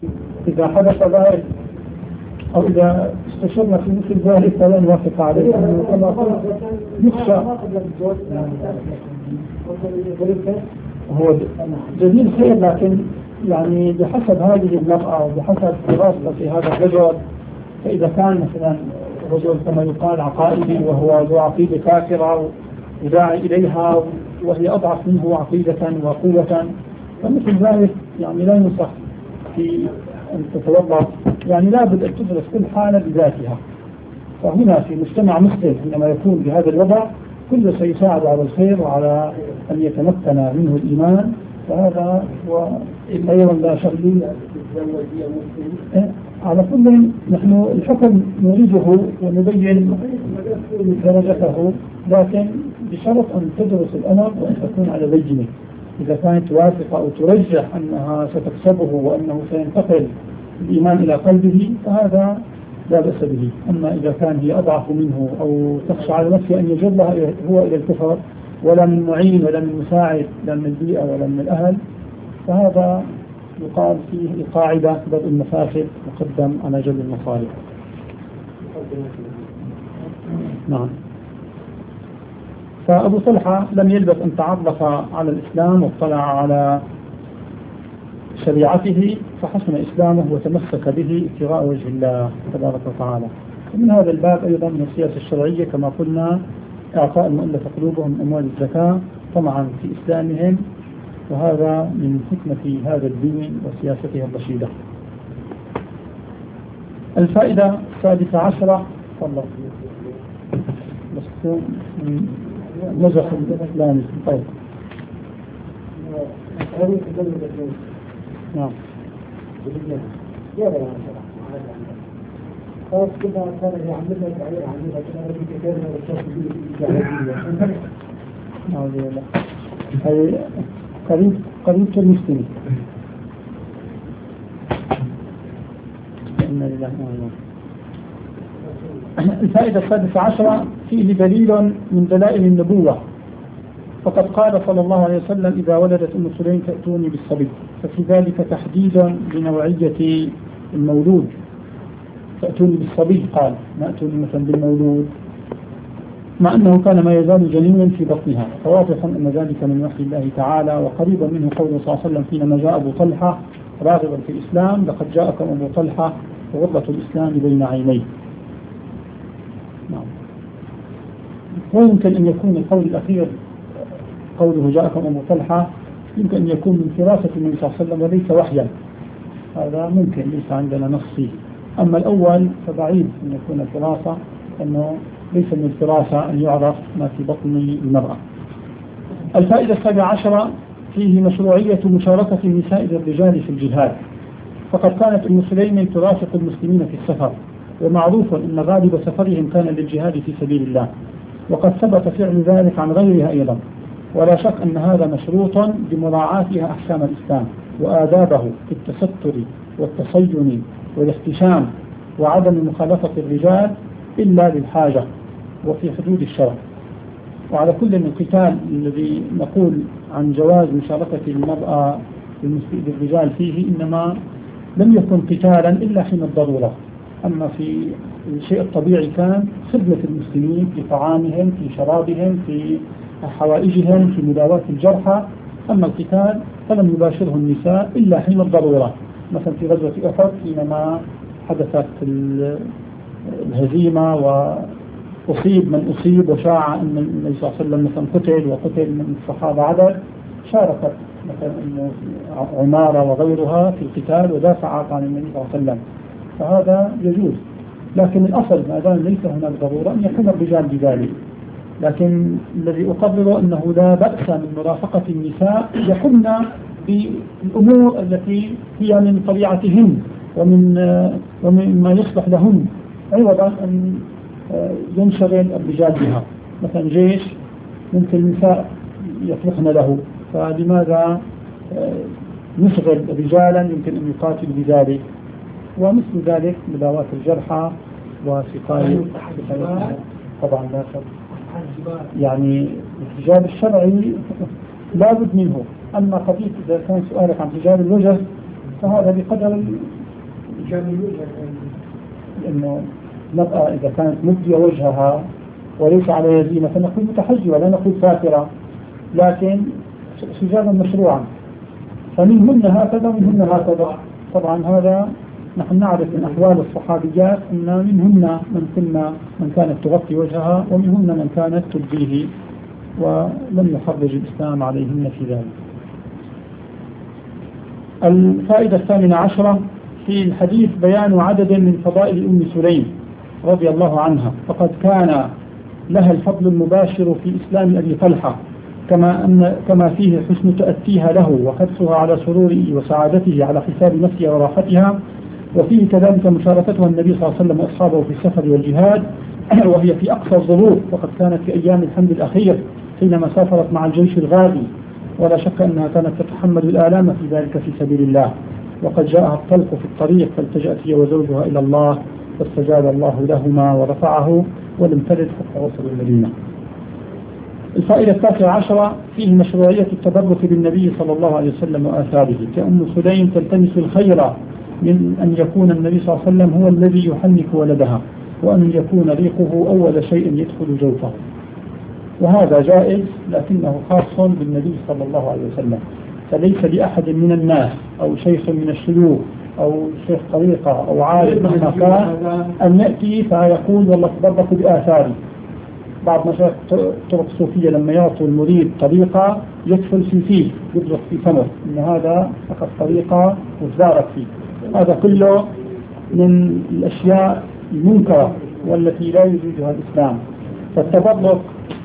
إذا حدث ذلك أو إذا استشرنا في مثل ذلك فلا نوافق عليه، كما قلت يخشى. هو جميل خير، لكن يعني بحسب هذه المرأة وبحسب دراسة في هذا الرجل، فإذا كان مثلا رجل كما يقال عقائدي وهو ذو عقيدة كافرة وداعي إليها وهي أضعف منه عقيدة وقوة، فمثل ذلك يعني لا ينصح في أن تتوضأ، يعني لا بد أن تدرس كل حالة بذاتها. فهنا في مجتمع مسلم عندما يكون بهذا الوضع كل سيساعد على الخير وعلى أن يتمكن منه الإيمان، فهذا هو أيضا لا شك. على كل نحن الحكم نريده ونبين درجته، لكن بشرط أن تدرس الأمر وأن تكون على بينة. إذا كانت واثقة أو ترجح أنها ستكسبه وأنه سينتقل الإيمان إلى قلبه فهذا لا بأس به. أما إذا كان هي أضعف منه أو تخشى على نفسه أن يجرها هو إلى الكفر، ولا من معين ولا من مساعد، لا من البيئة ولا من الأهل، فهذا يقال فيه القاعدة بدء المفاسد مقدم على جلب المصالح. نعم. فأبو طلحة لم يلبث أن تعرف على الإسلام واطلع على شريعته فحسن إسلامه وتمسك به ابتغاء وجه الله تبارك وتعالى. ومن هذا الباب أيضا من السياسة الشرعية كما قلنا إعطاء المؤلفة قلوبهم أموال الزكاة طمعا في إسلامهم، وهذا من حكمة هذا الدين وسياسته الرشيدة. الفائدة السادسة عشرة والله بس نزح الإسلامي. طيب نعم. خلاص كده كان يعملنا التعليق عندنا كده ربي كتابنا والشرط دي نعوذ بالله. هذه قريب المسلمين. إنا لله وإنا إليه. الفائدة السادسة عشرة فيه دليل من دلائل النبوة، فقد قال صلى الله عليه وسلم إذا ولدت أم سليم تأتوني بالصبي، ففي ذلك تحديد لنوعية المولود. تأتوني بالصبي قال ما أتوني مثلا بالمولود، مع أنه كان ما يزال جنينا في بطنها، فواضح أن ذلك من وحي الله تعالى. وقريبا منه قوله صلى الله عليه وسلم حينما جاء أبو طلحة راغبا في الإسلام لقد جاءكم أبو طلحة وغرة الإسلام بين عينيه. نعم. ويمكن أن يكون القول الأخير قوله جاءكم أبو طلحة يمكن أن يكون من فراسة النبي صلى الله عليه وسلم وليس وحيا، هذا ممكن ليس عندنا نص فيه. أما الأول فبعيد أن يكون الفراسة، أنه ليس من الفراسة أن يعرف ما في بطن المرأة. الفائدة السابعة عشرة فيه مشروعية مشاركة النساء للرجال في الجهاد، فقد كانت أم سليم ترافق المسلمين في السفر، ومعروف أن غالب سفرهم كان للجهاد في سبيل الله، وقد ثبت فعل ذلك عن غيرها أيضا. ولا شك أن هذا مشروط بمراعاتها أحكام الإسلام وآدابه في التستر والتصين والاحتشام وعدم مخالفة الرجال إلا للحاجة وفي حدود الشرع. وعلى كل القتال الذي نقول عن جواز مشاركة المرأة للرجال فيه إنما لم يكن قتالا إلا حين الضرورة. أما في الشيء الطبيعي كان خدمة المسلمين في طعامهم في شرابهم في حوائجهم في مداواة الجرحى. أما القتال فلم يباشره النساء إلا حين الضرورة، مثلا في غزوة أحد حينما حدثت الهزيمة وأصيب من أصيب وشاع أن النبي صلى الله عليه وسلم مثلا قتل وقتل من الصحابة عدد، شاركت مثلا عمارة وغيرها في القتال ودافعت عن النبي صلى الله عليه وسلم، فهذا يجوز. لكن الأصل ما دام ليس هناك ضرورة أن يكون الرجال بذلك. لكن الذي أقرر أنه لا بأس من مرافقة النساء يقمن بالأمور التي هي من طبيعتهن ومن ما يصلح لهن، عوضا أن ينشغل الرجال بها. مثلا جيش ممكن النساء يصلحن له، فلماذا نشغل رجالا يمكن أن يقاتل بذلك؟ ومثل ذلك مداواة الجرحى وسقاية طبعا لا شك. يعني الحجاب الشرعي لا بد منه. أما قضية إذا كان سؤالك عن حجاب الوجه فهذا بقدر لأنه المرأة إذا كانت مبدية وجهها وليس عليها زينة فنقول متحجبة لا نقول سافرة، لكن حجابا مشروعا، فمنهن هكذا ومنهن هكذا. طبعا هذا نحن نعرف من أحوال الصحابيات أن منهن من كانت تغطي وجهها ومنهن من كانت تبديه، ولم يحرج الإسلام عليهن في ذلك. الفائدة 18 في الحديث بيان عدد من فضائل أم سليم رضي الله عنها، فقد كان لها الفضل المباشر في إسلام أبي طلحة، كما فيه حسن تأتيها له وحرصها على سروره وسعادته على حساب نفسها وراحتها، وفيه كذلك مشاركتها النبي صلى الله عليه وسلم وأصحابه في السفر والجهاد وهي في أقصى الظروف، وقد كانت في أيام الحمل الأخير حينما سافرت مع الجيش الغازي، ولا شك أنها كانت تتحمل الآلام في ذلك في سبيل الله، وقد جاءها الطلق في الطريق فالتجأت هي وزوجها إلى الله فاستجاب الله لهما ورفعه ولم ترد حتى وصلوا المدينة. الفائدة 19 فيه مشروعية التبرك بالنبي صلى الله عليه وسلم وآثاره، كأم سليم تلتمس الخير من أن يكون النبي صلى الله عليه وسلم هو الذي يحنك ولدها، وأن يكون ريقه أول شيء يدخل جوفه، وهذا جائز لكنه خاص بالنبي صلى الله عليه وسلم، فليس لأحد من الناس أو شيخ من الشيوخ أو شيخ طريقة أو عالم مهما كان أن يأتي فيقول والله تبرك بآثاري. بعض مشايخ طرق الصوفية لما يعطوا المريد طريقة يدخل فيه يدرك في فمه إن هذا فقط طريقة وتبارك فيه، هذا كله من الأشياء المنكرة والتي لا يجوزها الإسلام. فالتبرك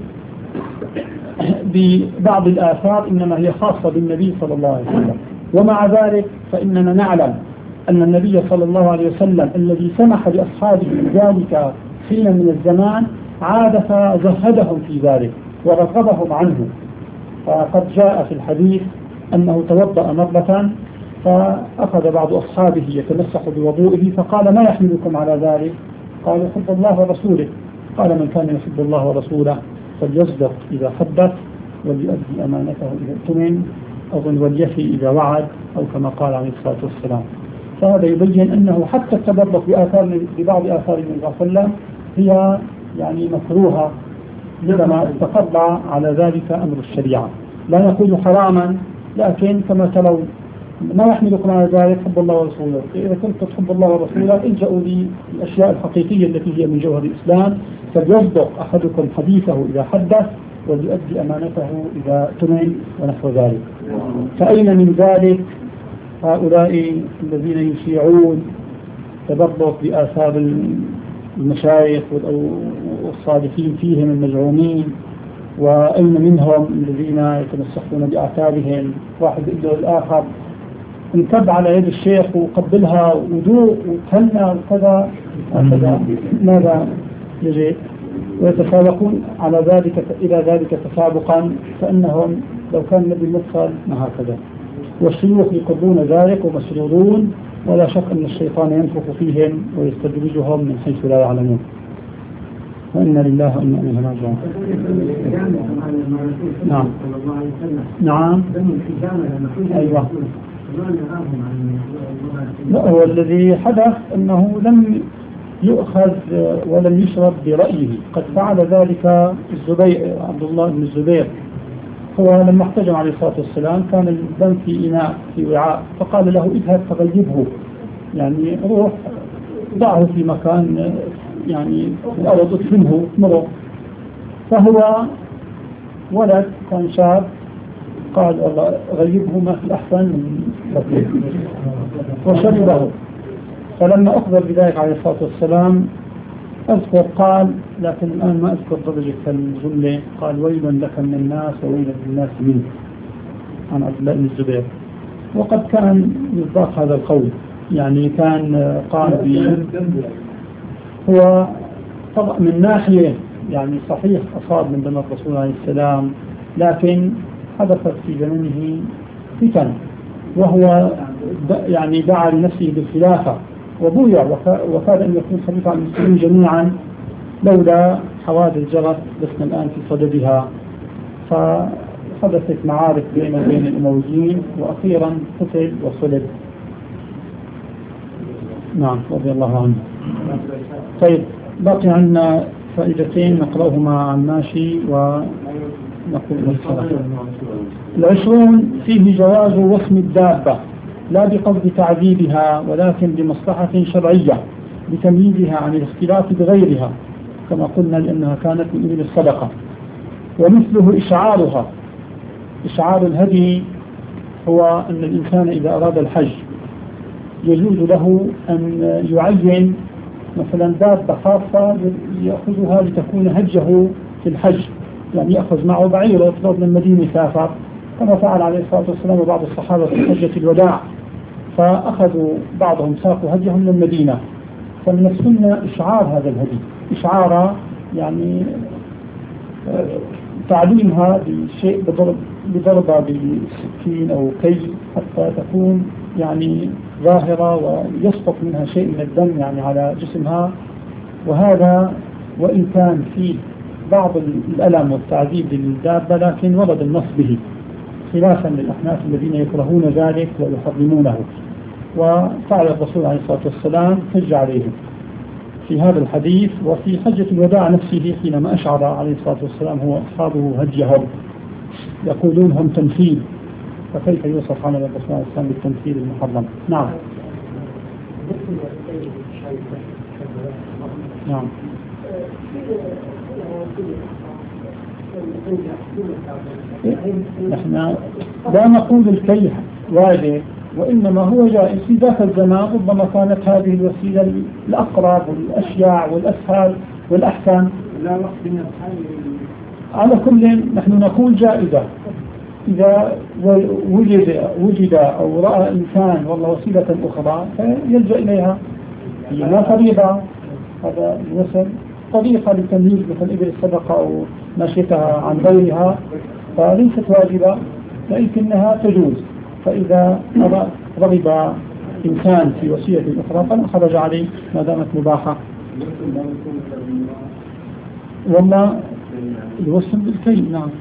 ببعض الآثار إنما هي خاصة بالنبي صلى الله عليه وسلم، ومع ذلك فإننا نعلم أن النبي صلى الله عليه وسلم الذي سمح لأصحابه ذلك حين من الزمان عاد فزهدهم في ذلك ورغبهم عنه، فقد جاء في الحديث أنه توضأ مرة فأخذ بعض أصحابه يتمسح بوضوئه فقال ما يحملكم على ذلك؟ قالوا حب الله ورسوله. قال من كان يحب الله ورسوله فليصدق إذا حدث وليؤدي أمانته إذا اؤتمن أظن وليفي إذا وعد، أو كما قال عليه الصلاة والسلام. فهذا يبين أنه حتى التبرك ببعض آثار النبي صلى الله عليه وسلم هي يعني مكروهة لما استقر على ذلك أمر الشريعة، لا نقول حراما لكن كما ترون ما يحملكم على ذلك حب الله ورسوله. إذا كنت تحب الله ورسوله الجأوا للأشياء الحقيقية التي هي من جوهر الإسلام، فليصدق أحدكم حديثه إذا حدث وليؤدي أمانته إذا اؤتمن ونحو ذلك. فأين من ذلك هؤلاء الذين يشيعون تبرك بآثار المشايخ والصالحين فيهم المزعومين؟ وأين منهم الذين يتمسحون بآثارهم؟ واحد يقول له الآخر انكب على يد الشيخ وقبلها وذوق وتهنى وكذا ماذا يجي؟ ويتسابقون على ذلك إلى ذلك تسابقا كأنهم لو كان النبي المرسل ما هكذا، والشيوخ يقرون ذلك ومسرورون، ولا شك أن الشيطان ينفخ فيهم ويستدرجهم من حيث لا يعلمون. وإنا لله وإنا إليه راجعون. نعم نعم أيوة. لا، هو الذي حدث أنه لم يؤخذ ولم يشرب برأيه، قد فعل ذلك الزبير عبد الله بن الزبير. هو لما احتجم عليه الصلاة والسلام كان الدم في إناء في وعاء، فقال له اذهب فغيبه، يعني روح ضعه في مكان يعني الأرض ادفنه مره. فهو ولد كان شاب قال والله غيبه ما في أحسن من بطيء وشربه. فلما أخبر بذلك عليه الصلاة والسلام أذكر قال، لكن الآن ما أذكر درجة الجملة، قال ويل لك من الناس وويل للناس منك، عن عبد الله بن الزبير. وقد كان مصداق هذا القول، يعني كان قال هو طبعا من ناحية يعني صحيح أصاب من دم الرسول عليه السلام، لكن حدثت في زمنه فتن، وهو يعني دعا لنفسه بالخلافة وبويع وكاد أن يكون خليفة على المسلمين جميعا لولا حوادث جرت لسنا الآن في صددها. فحدثت معارك بين الأمويين وأخيرا قتل وصلب. نعم رضي الله عنه. طيب بقي عندنا فائدتين نقرأهما عن ماشي ونقول الصلاة. 20 فيه جواز وصم الدابة لا بقصد تعذيبها ولكن بمصلحة شرعية لتمييزها عن الاختلاف بغيرها كما قلنا لأنها كانت من إبل الصدقة. ومثله إشعارها. إشعار الهدي هو أن الإنسان إذا أراد الحج يجوز له أن يعين مثلا دابة خاصة يأخذها لتكون هجه في الحج، يعني يأخذ معه بعيره يطلب من المدينة سافر كما فعل عليه الصلاة والسلام وبعض الصحابة في حجة الوداع، فأخذوا بعضهم ساقوا هجهم للمدينة. فمن السنة إشعار هذا الهدي، إشعار يعني تعليمها بشيء بضربة بالسكين أو كي حتى تكون يعني ظاهرة ويسقط منها شيء من الدم يعني على جسمها. وهذا وإن كان فيه بعض الألم والتعذيب للدابة لكن ورد النص به خلافا للأحناف الذين يكرهون ذلك ويحرمونه. وفعل الرسول عليه الصلاة والسلام حج عليهم في هذا الحديث وفي حجة الوداع نفسه حينما أشعر عليه الصلاة والسلام هو أصحابه هجهم يقولون هم تمثيل، فكيف يوصف عمل الرسول عليه الصلاة والسلام بالتمثيل المحرم؟ نعم. نعم. نحن لا نقول الكيح واجب وإنما هو جائز. في ذاك الزمان ربما كانت هذه الوسيلة الأقرب والأشيع والأسهل والأحسن. على كل نحن نقول جائزة إذا وجد أو رأى إنسان والله وسيلة أخرى فيلجأ إليها. هي لا فريضة، هذا الوسل طريقة للتمييز مثل إبل الصدقة أو ماشيتها عن غيرها فليست واجبة لكنها تجوز. فإذا رغب إنسان في وسيلة أخرى فلا حرج عليه ما دامت مباحة. والله الوسم بالكي. نعم.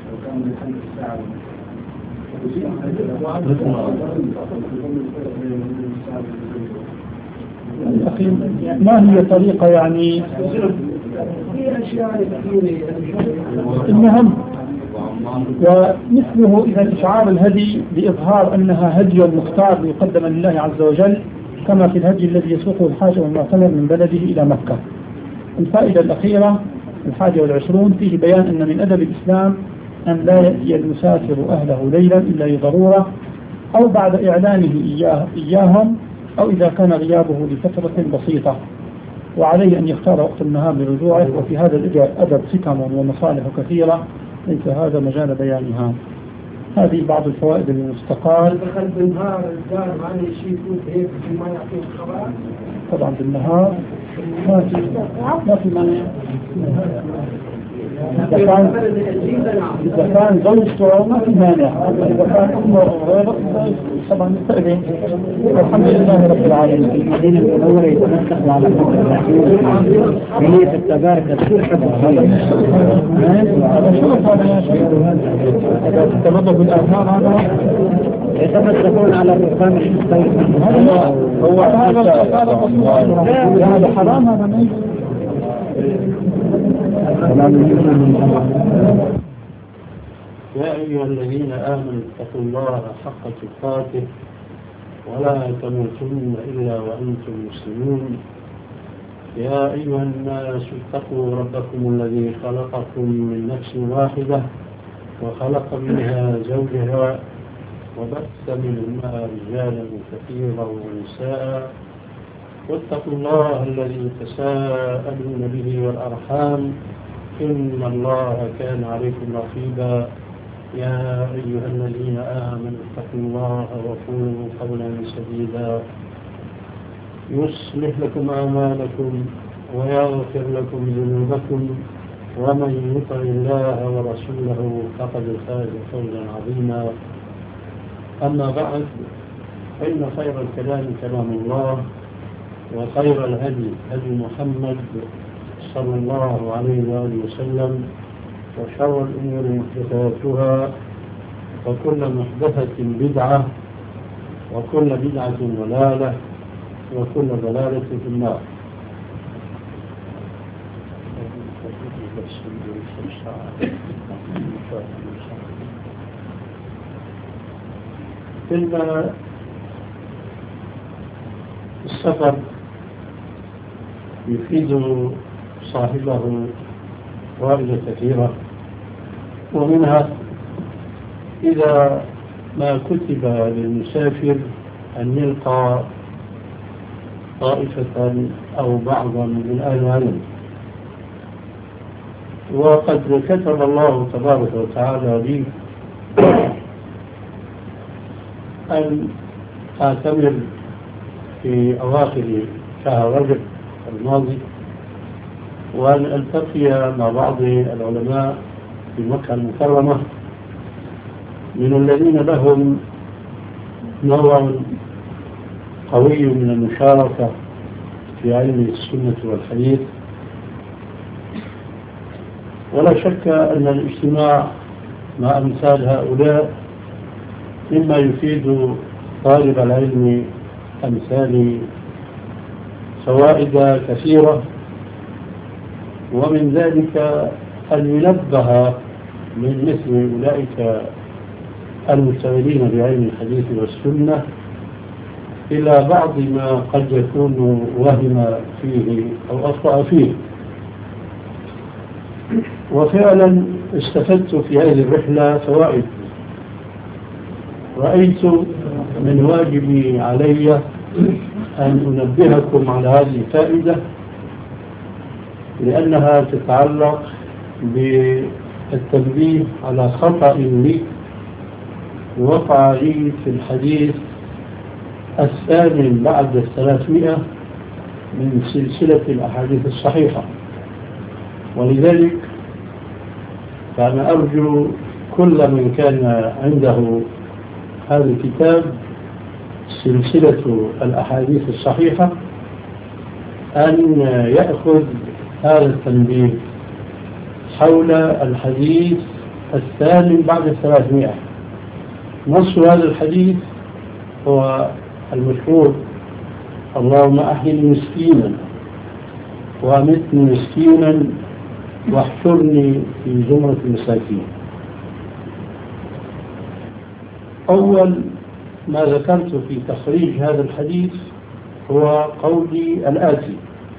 أخي ما هي طريقة يعني المهم ومثله إذا إشعار الهدي بإظهار أنها هدي المختار ليقدم لله عز وجل كما في الهدي الذي يسوقه الحاج والمعتمر من بلده إلى مكة. الفائدة الأخيرة 21 فيه بيان أن من أدب الإسلام أن لا يأتي المسافر أهله ليلا إلا لضرورة أو بعد إعلانه إياهم أو إذا كان غيابه لفترة بسيطة، وعليه أن يختار وقت النهار لرجوعه. وفي هذا الأدب حكم ومصالح كثيرة ليس هذا مجال بيانها. هذه بعض الفوائد المستقال. دخل بالنهار الدار معنى شيء يكون هيك ما يعطيه الخبر. طبعا بالنهار ما في مانع. إذا كان زوجته ما في مانع، إذا كان أمه غيره طبعا يستأذن. الحمد لله رب العالمين. المدينة المنورة يتمسك على ملية التبارك السلحة هذا شرط هذا يا شيخ. إذا تتمضى بالآثار هذا يتمسكون على الرقام الشخصي. هو هذا حرام. هذا ما يا أيها الذين آمنوا اتقوا الله حق تقاته ولا تموتن إلا وأنتم مسلمون. يا أيها الناس اتقوا ربكم الذي خلقكم من نفس واحدة وخلق منها زوجها وبث منهما رجالا كثيرا ونساء واتقوا الله الذي تساءلون به والأرحام إن الله كان عليكم رقيبا. يا أيها الذين آمنوا اتقوا الله وقولوا قولا سديدا يصلح لكم أعمالكم ويغفر لكم ذنوبكم ومن يطع الله ورسوله فقد فاز فوزا عظيما. أما بعد فإن خير الكلام كلام الله وخير الهدي هدي محمد صلى الله عليه وآله وسلم وشر الأمور محدثاتها وكل محدثة بدعة وكل بدعة ضلالة وكل ضلالة في النار. إن السفر يفيد صاحبه فوائد كثيرة، ومنها إذا ما كتب للمسافر أن يلقى طائفة أو بعضا من أهل العلم، وقد كتب الله تبارك وتعالى لي أن أعتمر في أواخر شهر رجب الماضي، وأن ألتقي مع بعض العلماء في مكة المكرمة من الذين لهم نوع قوي من المشاركة في علم السنة والحديث. ولا شك أن الاجتماع مع أمثال هؤلاء مما يفيد طالب العلم أمثال فوائد كثيرة، ومن ذلك أن ينبه من مثل أولئك المشتغلين بعلم الحديث والسنة إلى بعض ما قد يكون وهم فيه أو أخطأ فيه. وفعلا استفدت في هذه الرحلة فوائد. رأيت من واجبي علي أن أنبهكم على هذه الفائدة، لأنها تتعلق بالتنبيه على خطأ لي وقع لي في الحديث الثامن بعد 300 من سلسلة الأحاديث الصحيحة. ولذلك فأنا أرجو كل من كان عنده هذا الكتاب سلسلة الأحاديث الصحيحة أن يأخذ هذا التنبيه حول الحديث الثامن بعد 300. نص هذا الحديث هو المشهور: اللهم أحيني مسكينا وأمتني مسكينا واحشرني في زمرة المساكين. أول ما ذكرت في تخريج هذا الحديث هو قولي الآتي: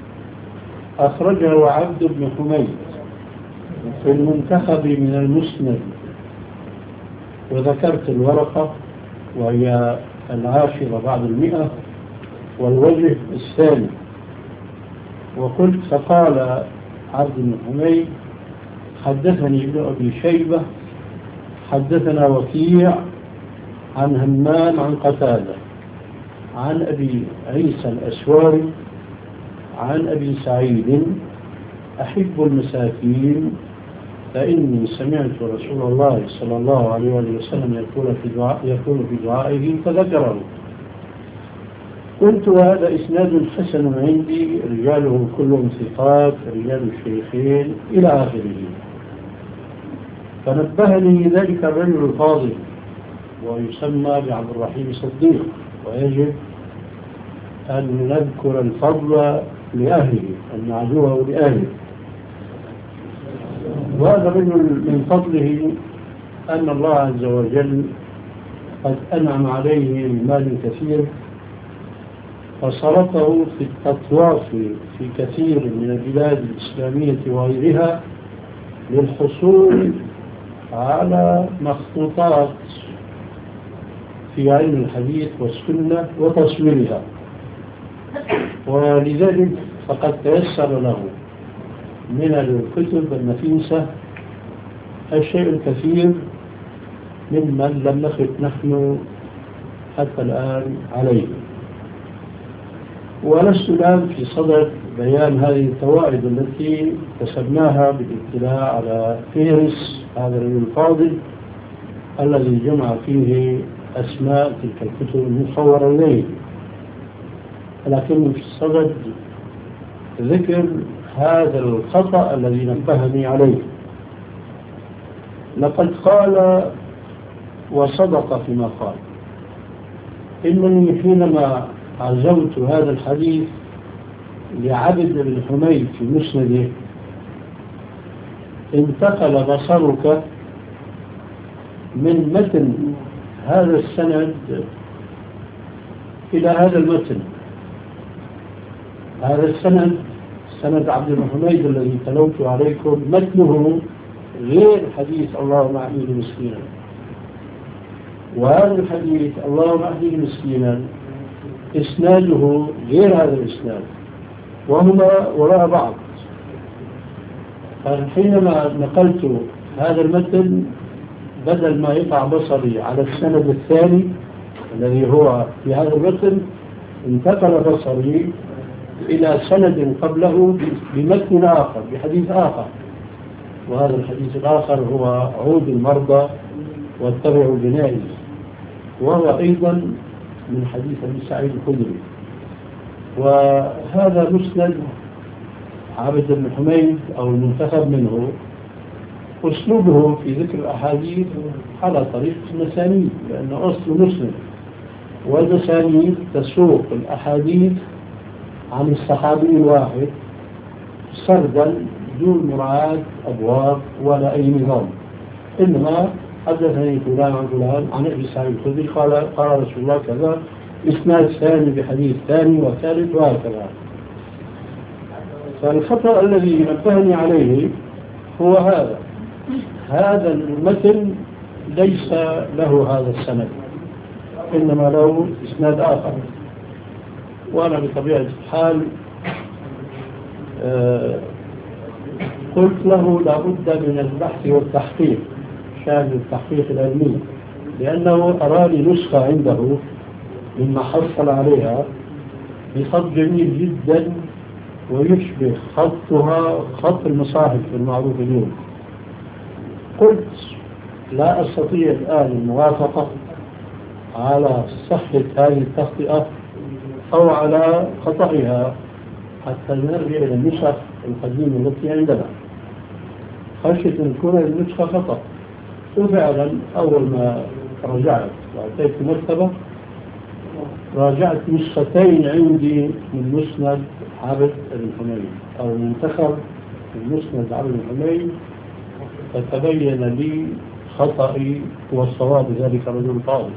أخرجه عبد بن حميد في المنتخب من المسند، وذكرت الورقة وهي 10 بعد 100 والوجه الثاني، وقلت: فقال عبد بن حميد حدثني ابن أبي شيبة حدثنا وكيع عن همام عن قتادة عن أبي عيسى الأسواري عن أبي سعيد: أحب المساكين فإني سمعت رسول الله صلى الله عليه وسلم يقول في دعائه فذكره. قلت: وهذا إسناد حسن عندي، رجاله كلهم ثقات، رجال الشيخين إلى آخره. فنبهني ذلك الرجل الفاضل ويسمى بعبد الرحيم الصديق، ويجب أن نذكر الفضل لأهله، أن نعدوه لأهله. وهذا الرجل من فضله أن الله عز وجل قد أنعم عليه بمال كثير، فصرفه في التطواف في كثير من البلاد الإسلامية وغيرها للحصول على مخطوطات في علم الحديث والسنة وتصويرها، ولذلك فقد تيسر له من الكتب النفيسة الشيء الكثير ممن لم نخف نحن حتى الآن عليه. ولست الآن في صدد بيان هذه الفوائد التي كسبناها بالاطلاع على فهرس هذا الرجل الفاضل الذي جمع فيه أسماء تلك الكتب المصورة إليه، لكن في صدد ذكر هذا الخطأ الذي نبهني عليه. لقد قال وصدق فيما قال: إنني حينما عزوت هذا الحديث لعبد بن حميد في مسنده: انتقل بصرك من متن هذا السند إلى هذا المتن. هذا السند سند عبد بن حميد الذي تلوت عليكم متنه غير حديث اللهم اهدني مسكينا، وهذا الحديث اللهم اهدني مسكينا إسناده غير هذا الإسناد، وهما وراء بعض. فحينما نقلت هذا المتن بدل ما يقع بصري على السند الثاني الذي هو في هذا المتن، انتقل بصري إلى سند قبله بمتن آخر بحديث آخر، وهذا الحديث الآخر هو عود المرضى واتبعوا الجنائز، وهو أيضا من حديث أبي سعيد الخدري. وهذا مسند عبد بن حميد أو المنتخب منه أسلوبه في ذكر الأحاديث على طريقة المسانيد، لأنه أصل مسند، والمسانيد تسوق الأحاديث عن الصحابي الواحد سردا دون مراعاة أبواب ولا أي نظام، إنما حدثني فلان عن فلان عن أبي سعيد الخدري قال رسول الله كذا، إسناد ثاني بحديث ثاني وثالث وهكذا. فالخطأ الذي نبهني عليه هو هذا المتن ليس له هذا السند، إنما له إسناد آخر. وأنا بطبيعة الحال قلت له لابد من البحث والتحقيق، شان التحقيق العلمي، لأنه أراني نسخة عنده مما حصل عليها بخط جميل جدا ويشبه خطها خط المصاحف المعروف اليوم. قلت لا أستطيع الآن الموافقة على صحة هذه التخطئة أو على خطأها حتى نرجع إلى النسخ القديمة التي عندنا، خشية أن تكون النسخة خطأ. وفعلا أول ما رجعت وأتيت المكتبة راجعت نسختين عندي من مسند عبد بن حميد أو منتخب من مسند عبد بن حميد، فتبين لي خطأي والصواب ذلك رجل طالب.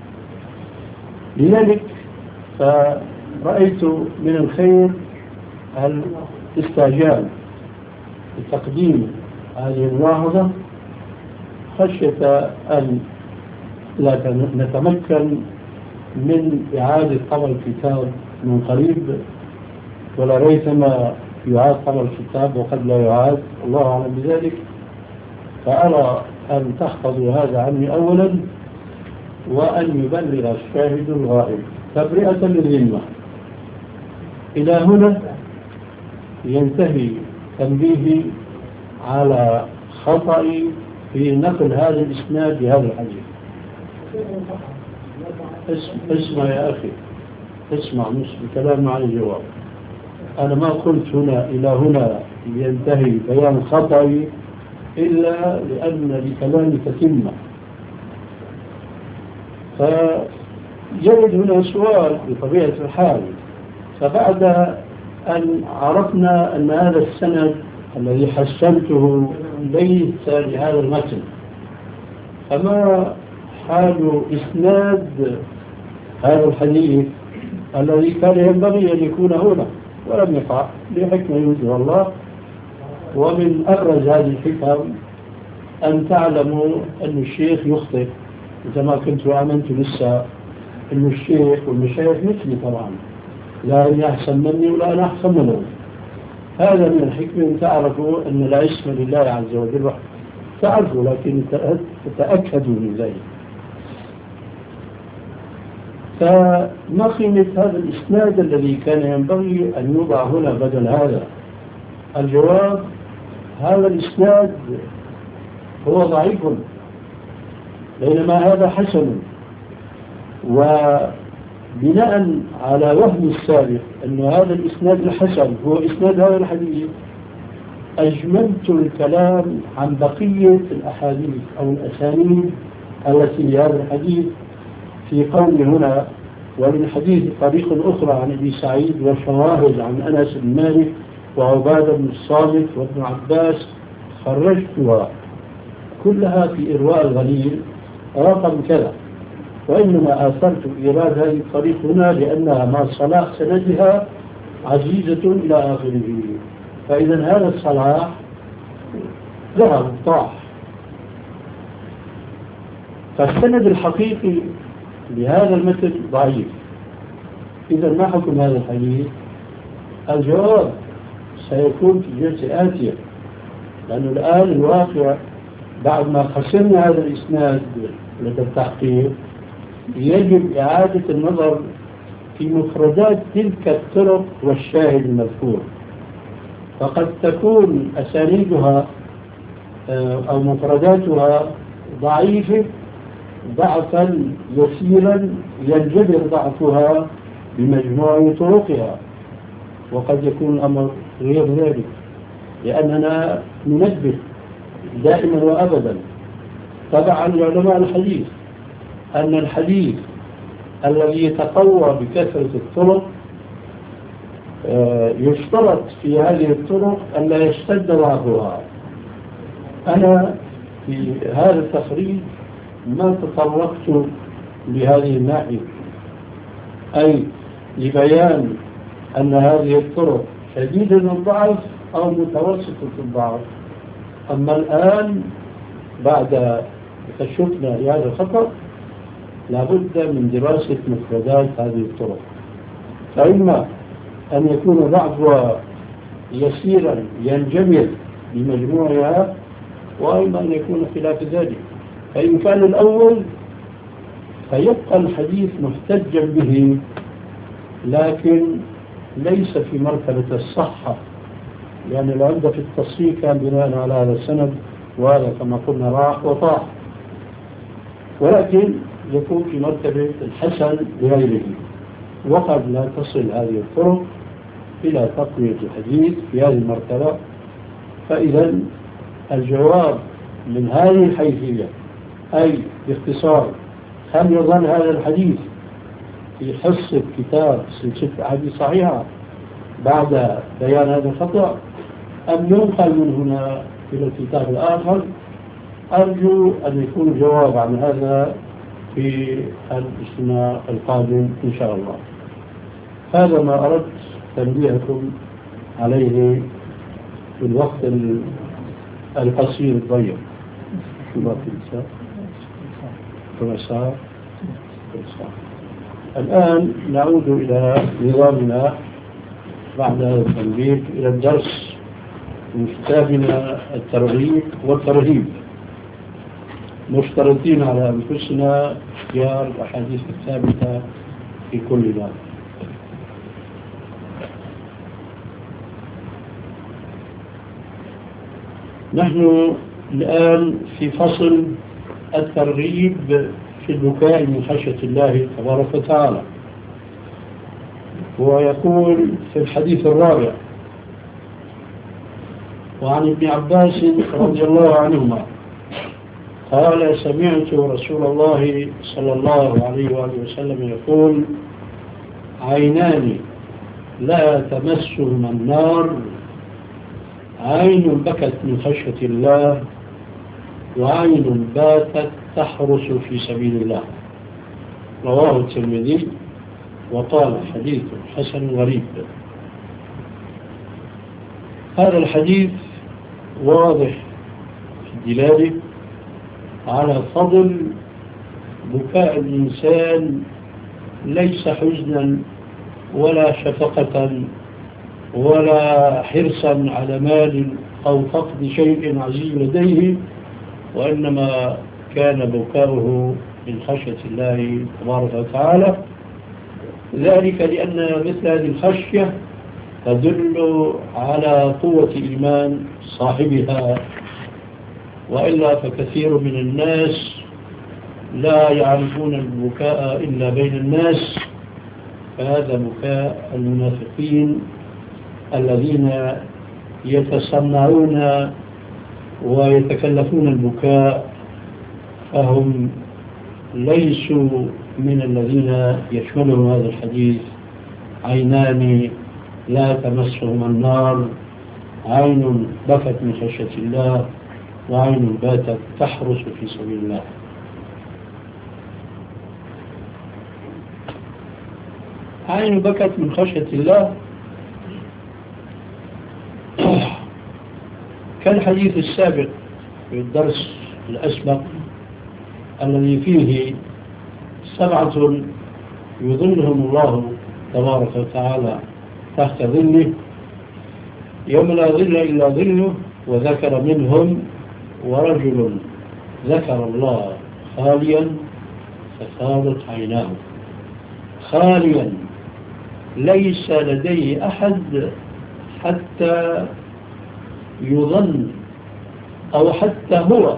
لذلك فرأيت من الخير الاستعجال بتقديم هذه الملاحظة خشية أن لا نتمكن من إعادة طبع الكتاب من قريب، ولا ريثما يعاد طبع الكتاب وقد لا يعاد، الله أعلم بذلك. فأرى أن تحفظوا هذا عني أولا، وأن يبلغ الشاهد الغائب تبرئة للذمة. إلى هنا ينتهي تنبيهي على خطأي في نقل هذا الإسناد بهذا الحديث. اسمع يا أخي، اسمع مش الكلام مع الجواب. أنا ما قلت هنا إلى هنا ينتهي بيان خطأي إلا لأن لكلامي تتمة. فيجد هنا سؤال بطبيعة الحال. فبعد أن عرفنا أن هذا السند الذي حسنته ليس لهذا المتن، فما حال إسناد هذا الحديث الذي كان ينبغي أن يكون هنا ولم يقع لحكمة يوجد الله؟ ومن أبرز هذه الحكم أن تعلموا أن الشيخ يخطئ، إذا ما كنت آمنت لسه أن الشيخ والمشايخ مثلي طبعا، لا أن يحسن مني ولا أنا أحسن منه. هذا من الحكمة أن تعرفوا أن العصمة لله عز وجل، تعرفوا لكن تتأكدوا من ذلك. فما قيمة هذا الإسناد الذي كان ينبغي أن يوضع هنا بدل هذا؟ الجواب: هذا الإسناد هو ضعيف، بينما هذا حسن. وبناء على وهم السابق أن هذا الإسناد الحسن هو إسناد هذا الحديث، أجملت الكلام عن بقية الأحاديث أو الأسانيد التي لهذا الحديث في قول هنا وللحديث طريق أخرى عن أبي سعيد وشواهد عن أنس بن مالك وعبادة بن الصامت وابن عباس خرجتها كلها في إرواء الغليل رقم كذا، وإنما آثرت إيراد هذه الطريق هنا لأنها مع صلاح سندها عزيزة إلى آخره. فإذا هذا الصلاح ذهب طاح. فالسند الحقيقي لهذا المثل ضعيف. إذا ما حكم هذا الحديث؟ الجواب سيكون في جلسة آتية، لأنه الآن الواقع بعد ما خسرنا هذا الإسناد لدى التحقيق يجب إعادة النظر في مفردات تلك الطرق والشاهد المذكور، فقد تكون أسانيدها أو مفرداتها ضعيفة ضعفا يسيرا ينجبر ضعفها بمجموع طرقها، وقد يكون الأمر غير ذلك، لأننا ننبه دائما وأبدا طبعا لعلماء الحديث أن الحديث الذي يتقوى بكثرة الطرق يشترط في هذه الطرق أن لا يشتد ضعفها. أنا في هذا التخريج ما تطرقت لهذه الناحية، أي لبيان أن هذه الطرق شديدة الضعف أو متوسطة الضعف. أما الآن بعد تشوفنا لهذا الخطأ لابد من دراسة مفردات هذه الطرق، فإما أن يكون ضعفها يسيرا ينجمد بمجموعها، وإما أن يكون خلاف ذلك. فإن كان الأول فيبقى الحديث محتجا به، لكن ليس في مرتبة الصحة، يعني العمدة في التصحيح كان بناء على هذا السند، وهذا كما قلنا راح وطاح، ولكن يكون في مرتبة الحسن لغيره، وقد لا تصل هذه الطرق إلى تقوية الحديث في هذه المرتبة. فإذا الجواب من هذه الحيثية، أي باختصار، هل يظل هذا الحديث في حصة كتاب سلسلة أحاديث صحيحة بعد بيان هذا الخطأ، أم ينقل من هنا إلى الكتاب الآخر؟ أرجو أن يكون الجواب عن هذا في الاجتماع القادم إن شاء الله. هذا ما أردت تنبيهكم عليه في الوقت القصير الضيق. الآن نعود إلى نظامنا بعد هذا التنبيه، إلى الدرس من كتابنا الترغيب والترهيب، مشترطين على أنفسنا اختيار الأحاديث الثابتة في كل باب. نحن الآن في فصل الترغيب في البكاء من خشية الله تبارك وتعالى، ويقول في الحديث الرابع: وعن ابن عباس رضي الله عنهما قال: سمعت رسول الله صلى الله عليه وآله وسلم يقول: عينان لا تمسهما النار، عين بكت من خشية الله، وعين باتت تحرس في سبيل الله. رواه الترمذي وقال: حديث حسن غريب. هذا الحديث واضح في الدلالة على فضل بكاء الإنسان، ليس حزنا ولا شفقة ولا حرصا على مال أو فقد شيء عزيز لديه، وإنما كان بكاؤه من خشية الله تبارك وتعالى. ذلك لأن مثل هذه الخشية تدل على قوة إيمان صاحبها، وإلا فكثير من الناس لا يعرفون البكاء إلا بين الناس، فهذا بكاء المنافقين الذين يتصنعون ويتكلفون البكاء، فهم ليسوا من الذين يشملهم هذا الحديث: عينان لا تمسهما النار، عين بكت من خشية الله، وعين باتت تحرس في سبيل الله. عين بكت من خشية الله كالحديث السابق في الدرس الأسبق الذي فيه 7 يظلهم الله تبارك وتعالى تحت ظله يوم لا ظل إلا ظله، وذكر منهم: ورجل ذكر الله خاليا ففاضت عيناه. خاليا ليس لديه أحد حتى يظن أو حتى هو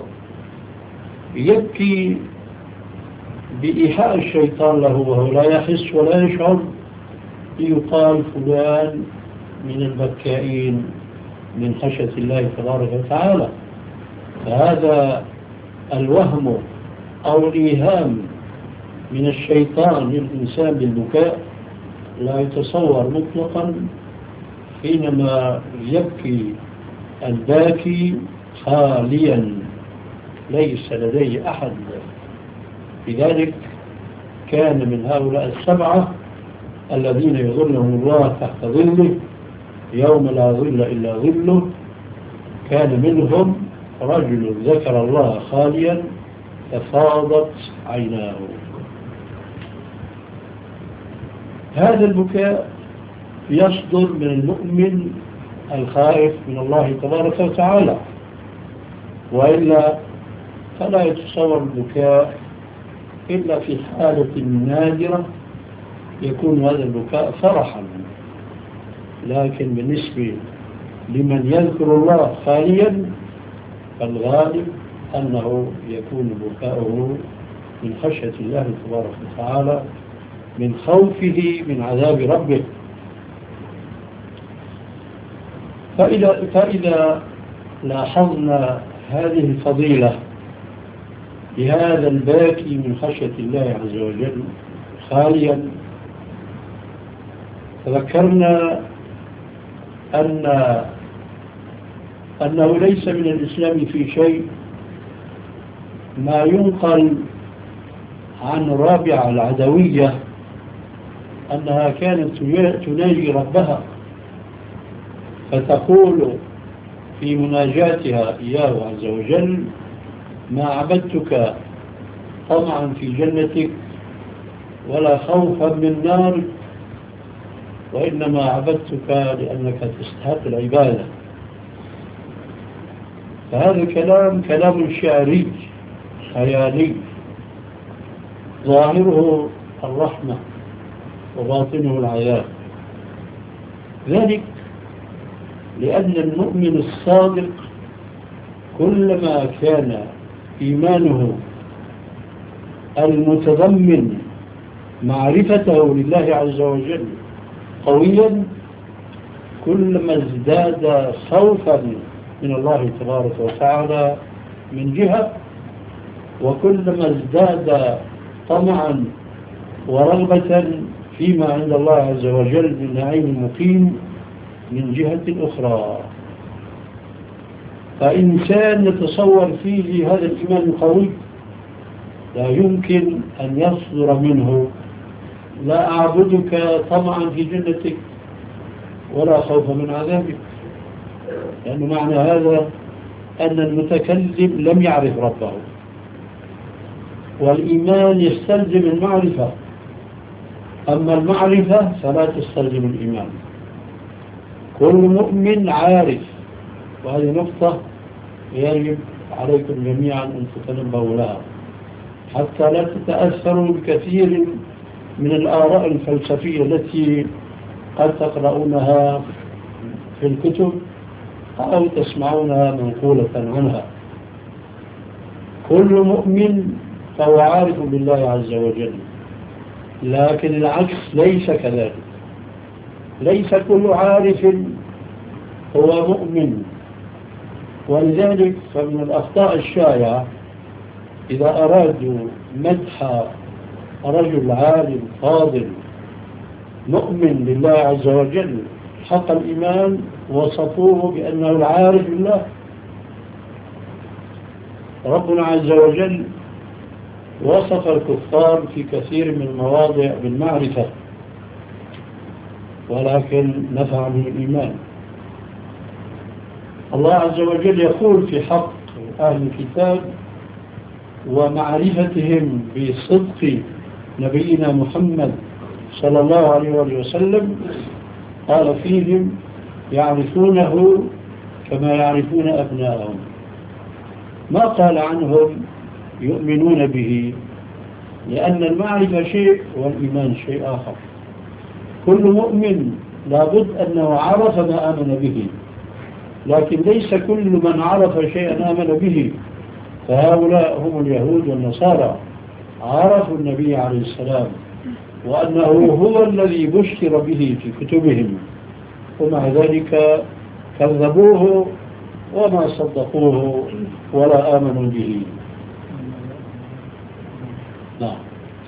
يبكي بإيحاء الشيطان له وهو لا يحس ولا يشعر، يقال فلان من البكائين من خشية الله تبارك وتعالى. فهذا الوهم أو الإيهام من الشيطان للإنسان بالبكاء لا يتصور مطلقا حينما يبكي الباكي خاليا ليس لديه أحد. لذلك كان من هؤلاء 7 الذين يظلهم الله تحت ظله يوم لا ظل إلا ظله، كان منهم رجل ذكر الله خاليا ففاضت عيناه. هذا البكاء يصدر من المؤمن الخائف من الله تبارك وتعالى، وإلا فلا يتصور البكاء إلا في حالة نادرة يكون هذا البكاء فرحا. لكن بالنسبة لمن يذكر الله خاليا فالغالب أنه يكون بكاؤه من خشية الله تبارك وتعالى، من خوفه من عذاب ربه. فإذا لاحظنا هذه الفضيلة لهذا الباكي من خشية الله عز وجل خاليا، تذكرنا أنه ليس من الإسلام في شيء ما ينقل عن رابعة العدوية أنها كانت تناجي ربها فتقول في مناجاتها إياه عز وجل: ما عبدتك طمعا في جنتك ولا خوفا من نارك، وإنما عبدتك لأنك تستحق العبادة. فهذا كلام شعري خيالي ظاهره الرحمة وباطنه العذاب. ذلك لأن المؤمن الصادق كلما كان إيمانه المتضمن معرفته لله عز وجل قويا، كلما ازداد خوفا من الله تبارك وتعالى من جهة، وكلما ازداد طمعا ورغبة فيما عند الله عز وجل من نعيم مقيم من جهة أخرى. فإنسان يتصور فيه هذا الإيمان القوي لا يمكن أن يصدر منه: لا أعبدك طمعا في جنتك ولا خوفا من عذابك، لأن معنى هذا أن المتكلم لم يعرف ربه، والإيمان يستلزم المعرفة، أما المعرفة فلا تستلزم الإيمان. كل مؤمن عارف، وهذه نقطة يجب عليكم جميعا أن تتنبهوا لها حتى لا تتأثروا بكثير من الآراء الفلسفية التي قد تقرؤونها في الكتب أو تسمعونها منقولة عنها. كل مؤمن فهو عارف بالله عز وجل، لكن العكس ليس كذلك. ليس كل عارف هو مؤمن، ولذلك فمن الأخطاء الشائعة إذا أرادوا مدح رجل عالم فاضل مؤمن بالله عز وجل حق الإيمان وصفوه بأنه العارف بالله. ربنا عز وجل وصف الكفار في كثير من المواضع بالمعرفة، ولكن نفعهم الإيمان. الله عز وجل يقول في حق أهل الكتاب ومعرفتهم بصدق نبينا محمد صلى الله عليه وسلم، قال فيهم يعرفونه كما يعرفون أبناءهم. ما قال عنهم يؤمنون به، لأن المعرفة شيء والإيمان شيء آخر. كل مؤمن لابد أنه عرف ما آمن به، لكن ليس كل من عرف شيئا آمن به. فهؤلاء هم اليهود والنصارى، عرفوا النبي عليه السلام وأنه هو الذي بشر به في كتبهم، ومع ذلك كذبوه وما صدقوه ولا آمنوا به. نعم.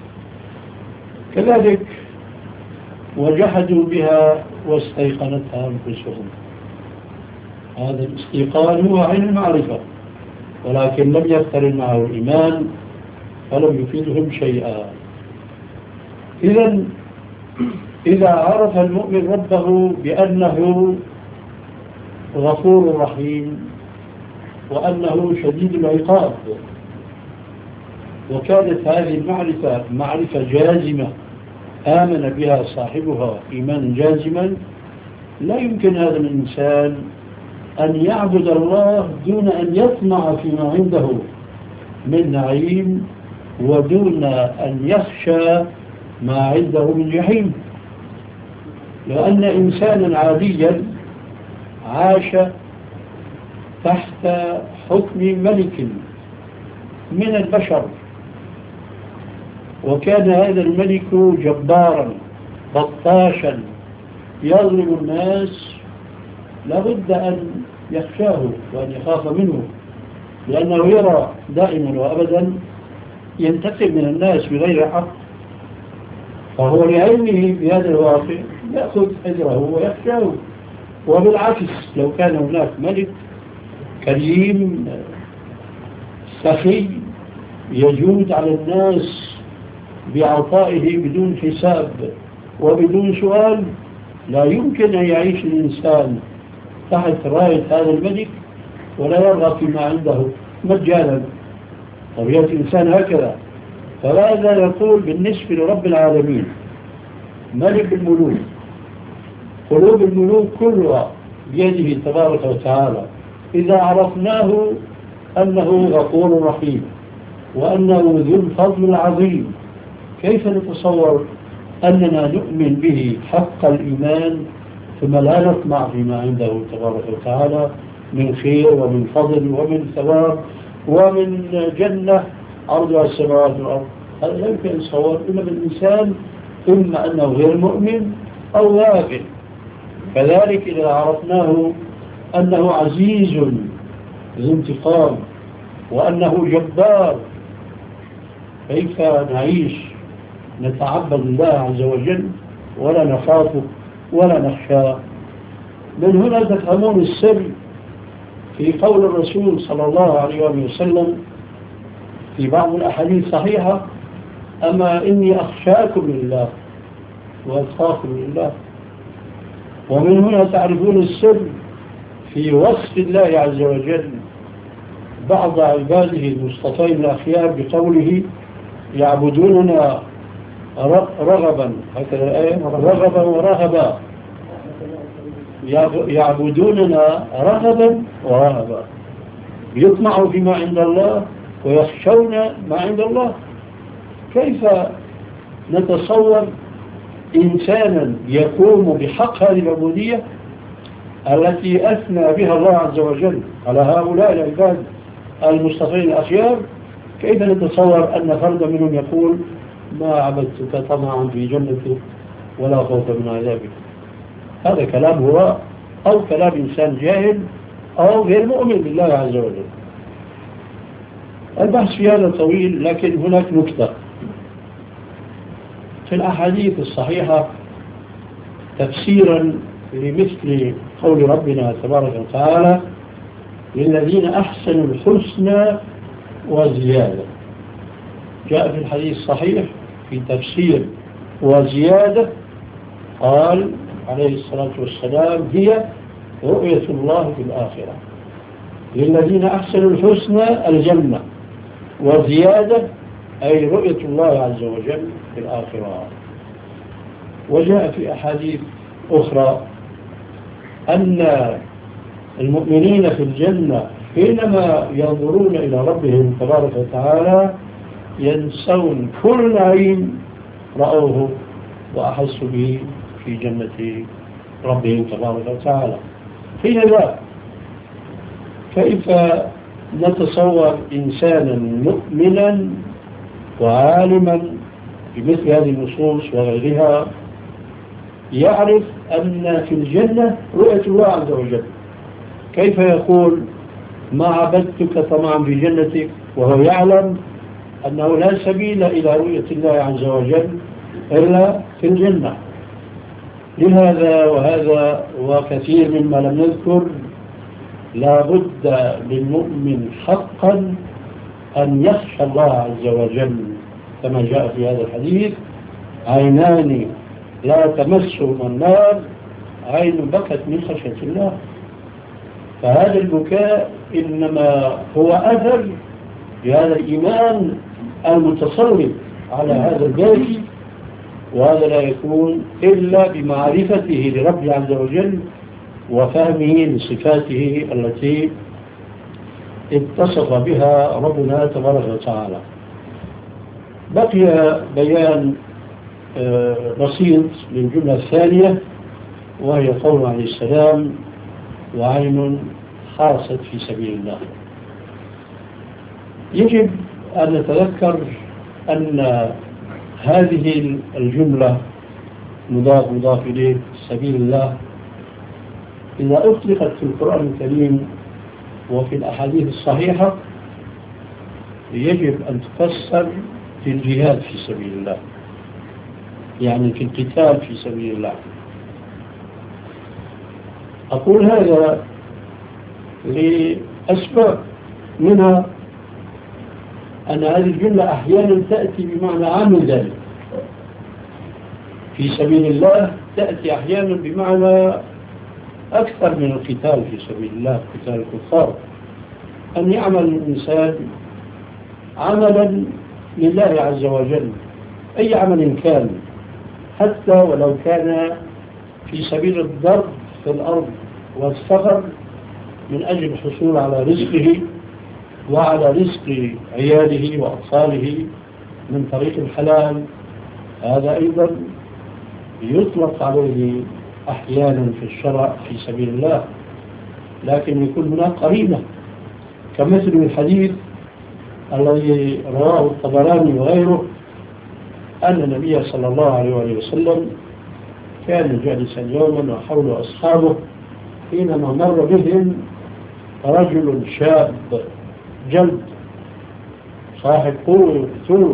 كذلك وجحدوا بها واستيقنتها أنفسهم. هذا الاستيقان هو عين المعرفة، ولكن لم يقترن معه الإيمان فلم يفيدهم شيئا. إذا عرف المؤمن ربه بأنه غفور رحيم وأنه شديد العقاب، وكانت هذه المعرفة معرفة جازمة آمن بها صاحبها إيمانا جازما، لا يمكن هذا الإنسان أن يعبد الله دون أن يطمع فيما عنده من نعيم ودون أن يخشى ما عنده من جحيم. لأن إنسانا عاديا عاش تحت حكم ملك من البشر، وكان هذا الملك جبارا بطاشا يظلم الناس، لابد أن يخشاه وأن يخاف منه، لأنه يرى دائما وأبدا ينتقم من الناس بغير حق. فهو لعلمه بهذا الواقع يأخذ حذره ويخشاه. وبالعكس لو كان هناك ملك كريم سخي يجود على الناس بعطائه بدون حساب وبدون سؤال، لا يمكن أن يعيش الإنسان تحت راية هذا الملك ولا يرغب فيما عنده مجانا. طبيعة الإنسان هكذا. فهذا يقول بالنسبة لرب العالمين ملك الملوك، قلوب الملوك كلها بيده تبارك وتعالى. إذا عرفناه أنه غفور رحيم وأنه ذو الفضل العظيم، كيف نتصور أننا نؤمن به حق الإيمان ثم لا نطمع فيما عنده تبارك وتعالى من خير ومن فضل ومن ثواب ومن جنة عرضها السماوات والأرض؟ هذا لا يمكن أن يتصور إلا بالإنسان إما أنه غير مؤمن أو غافل. كذلك إذا عرفناه أنه عزيز ذو انتقام وأنه جبار، كيف نعيش نتعبد الله عز وجل ولا نخافه ولا نخشاه؟ من هنا تفهمون السر في قول الرسول صلى الله عليه وسلم في بعض الأحاديث الصحيحة: أما إني أخشاكم لله وأتقاكم لله. ومن هنا تعرفون السر في وصف الله عز وجل بعض عباده المصطفين الأخيار بقوله: يعبدوننا رغبا، هكذا الآية، رغبا ورهبا. يعبدوننا رغبا ورهبا، يطمعوا فيما عند الله ويخشون ما عند الله. كيف نتصور إنسانا يقوم بحق هذه العبودية التي أثنى بها الله عز وجل على هؤلاء العباد المصطفين الأخيار؟ كيف نتصور أن فرد منهم يقول: ما عبدتك طمعا في جنتك ولا خوفا من عذابك؟ هذا كلام هو أو كلام إنسان جاهل أو غير مؤمن بالله عز وجل. البحث في هذا طويل، لكن هناك نكتة: في الأحاديث الصحيحة تفسيرا لمثل قول ربنا تبارك وتعالى للذين أحسنوا الحسنى وزيادة. جاء في الحديث الصحيح في تفسير وزيادة قال عليه الصلاة والسلام هي رؤية الله في الآخرة. للذين أحسنوا الحسنى الجنة، وزيادة أي رؤية الله عز وجل في الآخرة. وجاء في أحاديث أخرى أن المؤمنين في الجنة حينما ينظرون إلى ربهم تبارك وتعالى ينسون كل نعيم رأوه وأحسوا به في جنة ربهم تبارك وتعالى. حين ذا كيف نتصور إنسانا مؤمنا وعالما بمثل هذه النصوص وغيرها يعرف أن في الجنة رؤية الله عز وجل، كيف يقول ما عبدتك طمعا في جنتك وهو يعلم أنه لا سبيل إلى رؤية الله عز وجل إلا في الجنة؟ لهذا وهذا وكثير مما لم نذكر لا بد للمؤمن حقا أن يخشى الله عز وجل كما جاء في هذا الحديث عينان لا تمسهما النار عين بكت من خشية الله. فهذا البكاء إنما هو أثر بهذا الإيمان المتصلب على هذا البيت، وهذا لا يكون إلا بمعرفته لرب عز وجل وفهمه لصفاته التي اتصف بها ربنا تبارك وتعالى. بقي بيان بسيط للجملة الثانية، وهي قول عليه السلام وعين حاصت في سبيل الله. يجب أن نتذكر أن هذه الجملة مضاف إليه سبيل الله إذا أطلقت في القرآن الكريم وفي الأحاديث الصحيحة يجب أن تفسر في الجهاد في سبيل الله، يعني في القتال في سبيل الله. أقول هذا لأسباب، منها أن هذه الجملة أحيانا تأتي بمعنى عام ذلك في سبيل الله، تأتي أحيانا بمعنى أكثر من القتال في سبيل الله، قتال الكفار، أن يعمل الإنسان عملا لله عز وجل، أي عمل كان، حتى ولو كان في سبيل الضرب في الأرض والسفر من أجل الحصول على رزقه وعلى رزق عياله وأطفاله من طريق الحلال. هذا أيضا يطلق عليه أحيانا في الشرع في سبيل الله، لكن يكون هناك قرينة، كمثل الحديث الذي رواه الطبراني وغيره أن النبي صلى الله عليه وسلم كان جالسا يوما وحوله أصحابه حينما مر بهم رجل شاب جلد صاحب قوة وفتوة،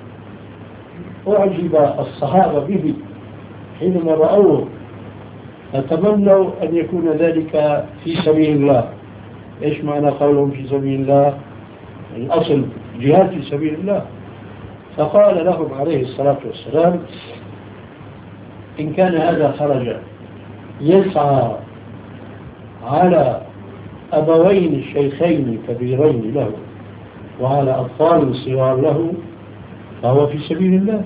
أعجب الصحابة به حينما رأوه، فتمنوا أن يكون ذلك في سبيل الله. إيش معنى قولهم في سبيل الله؟ الأصل جهاد في سبيل الله. فقال لهم عليه الصلاة والسلام إن كان هذا خرج يسعى على أبوين الشيخين كبيرين له وعلى أطفال صغار له فهو في سبيل الله.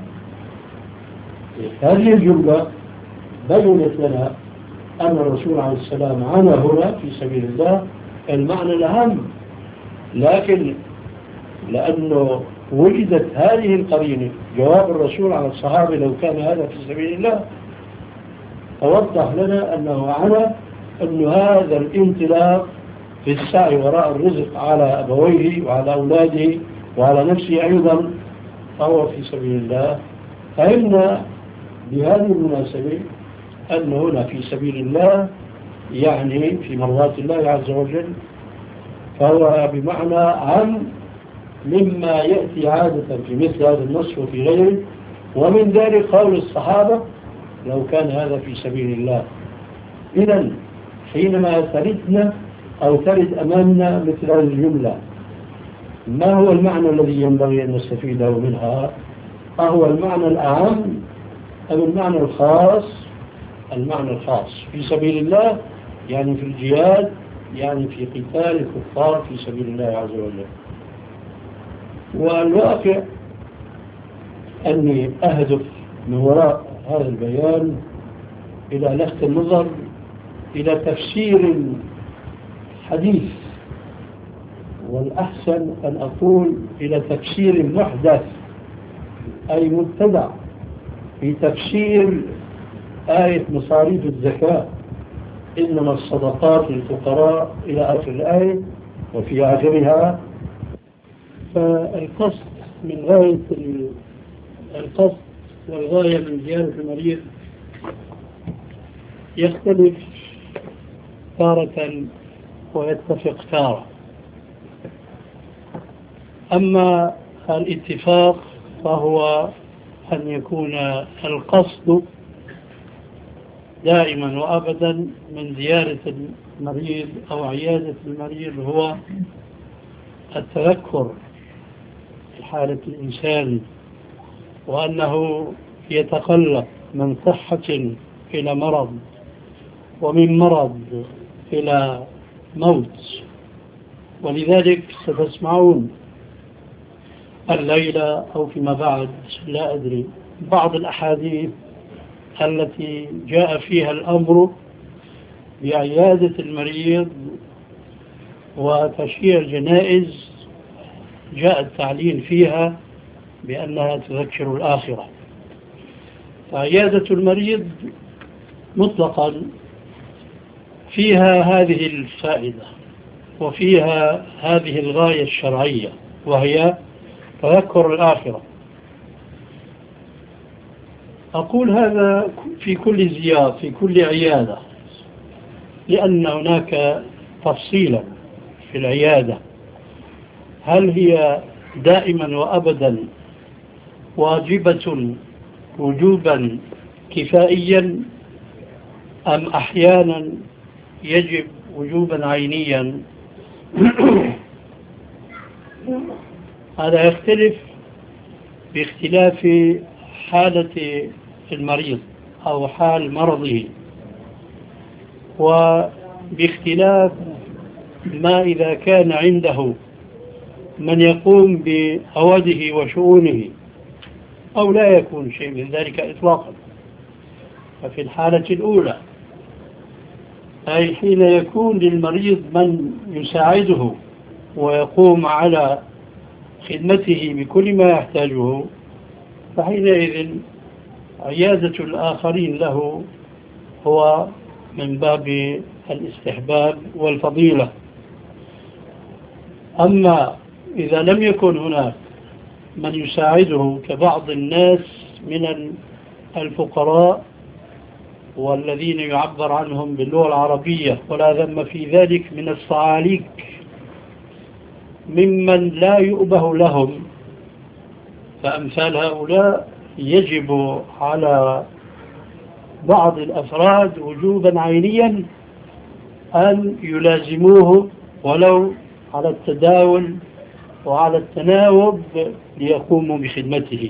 هذه الجملة بينت لنا أن الرسول عليه السلام عانى هنا في سبيل الله المعنى الأهم، لكن لأنه وجدت هذه القرينة جواب الرسول على الصحابة لو كان هذا في سبيل الله، فوضح لنا أنه عنى أن هذا الانطلاق في السعي وراء الرزق على أبويه وعلى أولاده وعلى نفسه أيضا فهو في سبيل الله. فهمنا بهذه المناسبة أن هنا في سبيل الله يعني في مرضات الله عز وجل، فهو بمعنى عام مما يأتي عادة في مثل هذا النص وفي غيره ومن ذلك قول الصحابة لو كان هذا في سبيل الله. إذا حينما تردنا أو ترد أمامنا مثل هذه الجملة، ما هو المعنى الذي ينبغي أن نستفيده منها؟ أهو المعنى الأعم أم المعنى الخاص؟ المعنى الخاص في سبيل الله يعني في الجهاد، يعني في قتال الكفار في سبيل الله عز وجل. والواقع أني أهدف من وراء هذا البيان إلى لفت النظر إلى تفسير حديث، والأحسن أن أقول إلى تفسير محدث أي مبتدع في تفسير آية مصاريف الزكاة، إنما الصدقات للفقراء إلى آخر الآية وفي آخرها. فالقصد من غاية القصد والغاية من زيارة المريض يختلف تارة ويتفق تارة. أما الاتفاق فهو أن يكون القصد دائما وأبدا من زيارة المريض أو عيادة المريض هو التذكر بحالة الإنسان، وأنه يتقلب من صحة إلى مرض، ومن مرض إلى موت. ولذلك ستسمعون الليلة أو فيما بعد لا أدري بعض الأحاديث التي جاء فيها الأمر بعيادة المريض وتشييع الجنائز، جاء التعليل فيها بأنها تذكر الآخرة. فعيادة المريض مطلقا فيها هذه الفائدة وفيها هذه الغاية الشرعية، وهي تذكر الآخرة. أقول هذا في كل زيارة في كل عيادة، لأن هناك تفصيلا في العيادة، هل هي دائما وأبدا واجبة وجوبا كفائيا أم أحيانا يجب وجوبا عينيا. هذا يختلف باختلاف حالة المريض أو حال مرضه، وباختلاف ما إذا كان عنده من يقوم بأوده وشؤونه أو لا يكون شيء من ذلك إطلاقا. ففي الحالة الأولى أي حين يكون للمريض من يساعده ويقوم على خدمته بكل ما يحتاجه، فحينئذ عيادة الآخرين له هو من باب الاستحباب والفضيلة. أما إذا لم يكن هناك من يساعده كبعض الناس من الفقراء والذين يعبر عنهم باللغة العربية ولا ذم في ذلك من الصعاليك، ممن لا يؤبه لهم، فأمثال هؤلاء يجب على بعض الأفراد وجوبا عينيا أن يلازموه ولو على التداول وعلى التناوب ليقوموا بخدمته.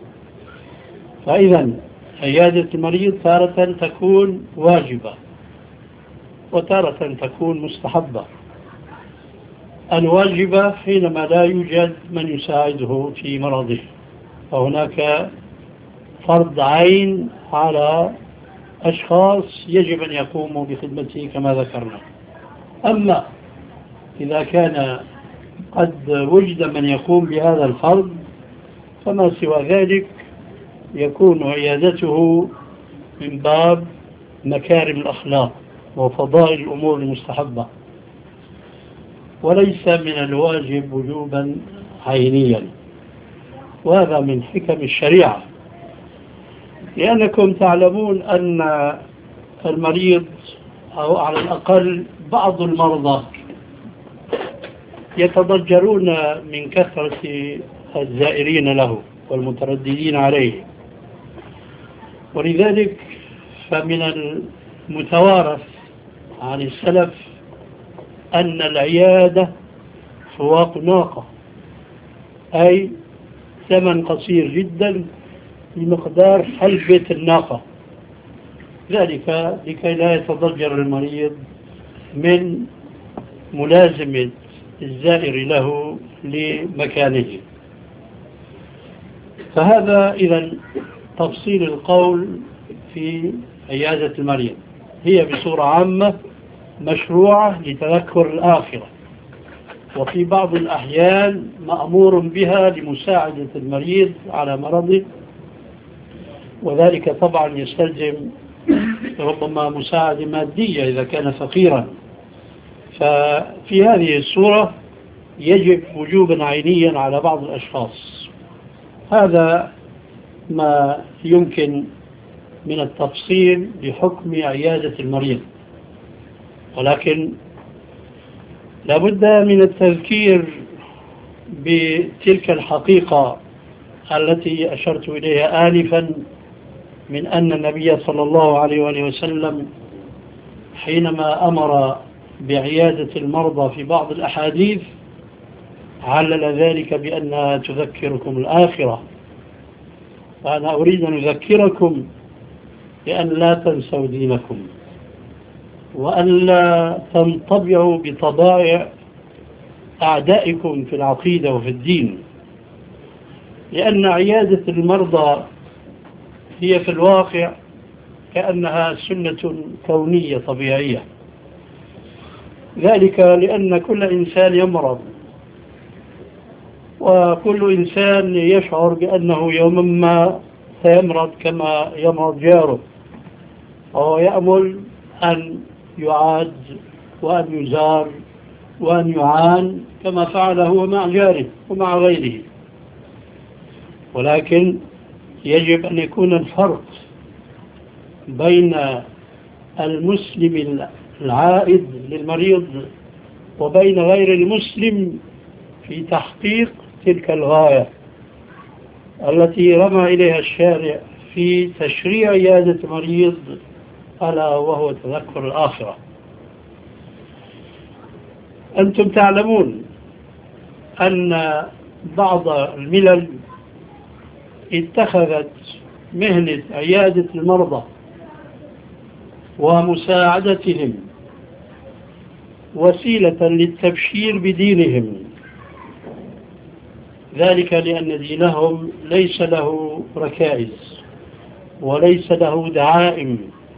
فإذا عيادة المريض تارة تكون واجبة وتارة تكون مستحبة. الواجبة حينما لا يوجد من يساعده في مرضه، فهناك فرض عين على أشخاص يجب أن يقوموا بخدمته كما ذكرنا. أما إذا كان قد وجد من يقوم بهذا الفرض فما سوى ذلك يكون عيادته من باب مكارم الأخلاق وفضائل الأمور المستحبة، وليس من الواجب وجوبا عينيا. وهذا من حكم الشريعة، لأنكم تعلمون أن المريض أو على الأقل بعض المرضى يتضجرون من كثرة الزائرين له والمترددين عليه، ولذلك فمن المتوارث عن السلف أن العيادة فواق ناقة، أي ثمن قصير جدا بمقدار حلبة الناقة، ذلك لكي لا يتضجر المريض من ملازمة الزائر له لمكانه. فهذا إذن تفصيل القول في عيادة المريض، هي بصورة عامة مشروعة لتذكر الآخرة، وفي بعض الأحيان مأمور بها لمساعدة المريض على مرضه، وذلك طبعا يستلزم ربما مساعدة مادية إذا كان فقيرا. ففي هذه الصورة يجب وجوبا عينيا على بعض الأشخاص. هذا ما يمكن من التفصيل بحكم عيادة المريض، ولكن لابد من التذكير بتلك الحقيقة التي أشرت إليها آنفا، من أن النبي صلى الله عليه وآله وسلم حينما أمر بعيادة المرضى في بعض الأحاديث علل ذلك بأنها تذكركم الآخرة. فأنا أريد أن أذكركم بأن لا تنسوا دينكم، وأن لا تنطبعوا بطبائع أعدائكم في العقيدة وفي الدين، لأن عيادة المرضى هي في الواقع كأنها سنة كونية طبيعية، ذلك لأن كل إنسان يمرض، وكل إنسان يشعر بأنه يوما ما سيمرض كما يمرض جاره، وهو يأمل أن يعاد وأن يزار وأن يعان كما فعل هو مع جاره ومع غيره. ولكن يجب أن يكون الفرق بين المسلم العائد للمريض وبين غير المسلم في تحقيق تلك الغاية التي رمى إليها الشارع في تشريع عيادة المريض، ألا وهو تذكر الآخرة. أنتم تعلمون أن بعض الملل اتخذت مهنة عيادة المرضى ومساعدتهم وسيلة للتبشير بدينهم، ذلك لأن دينهم ليس له ركائز وليس له دعائم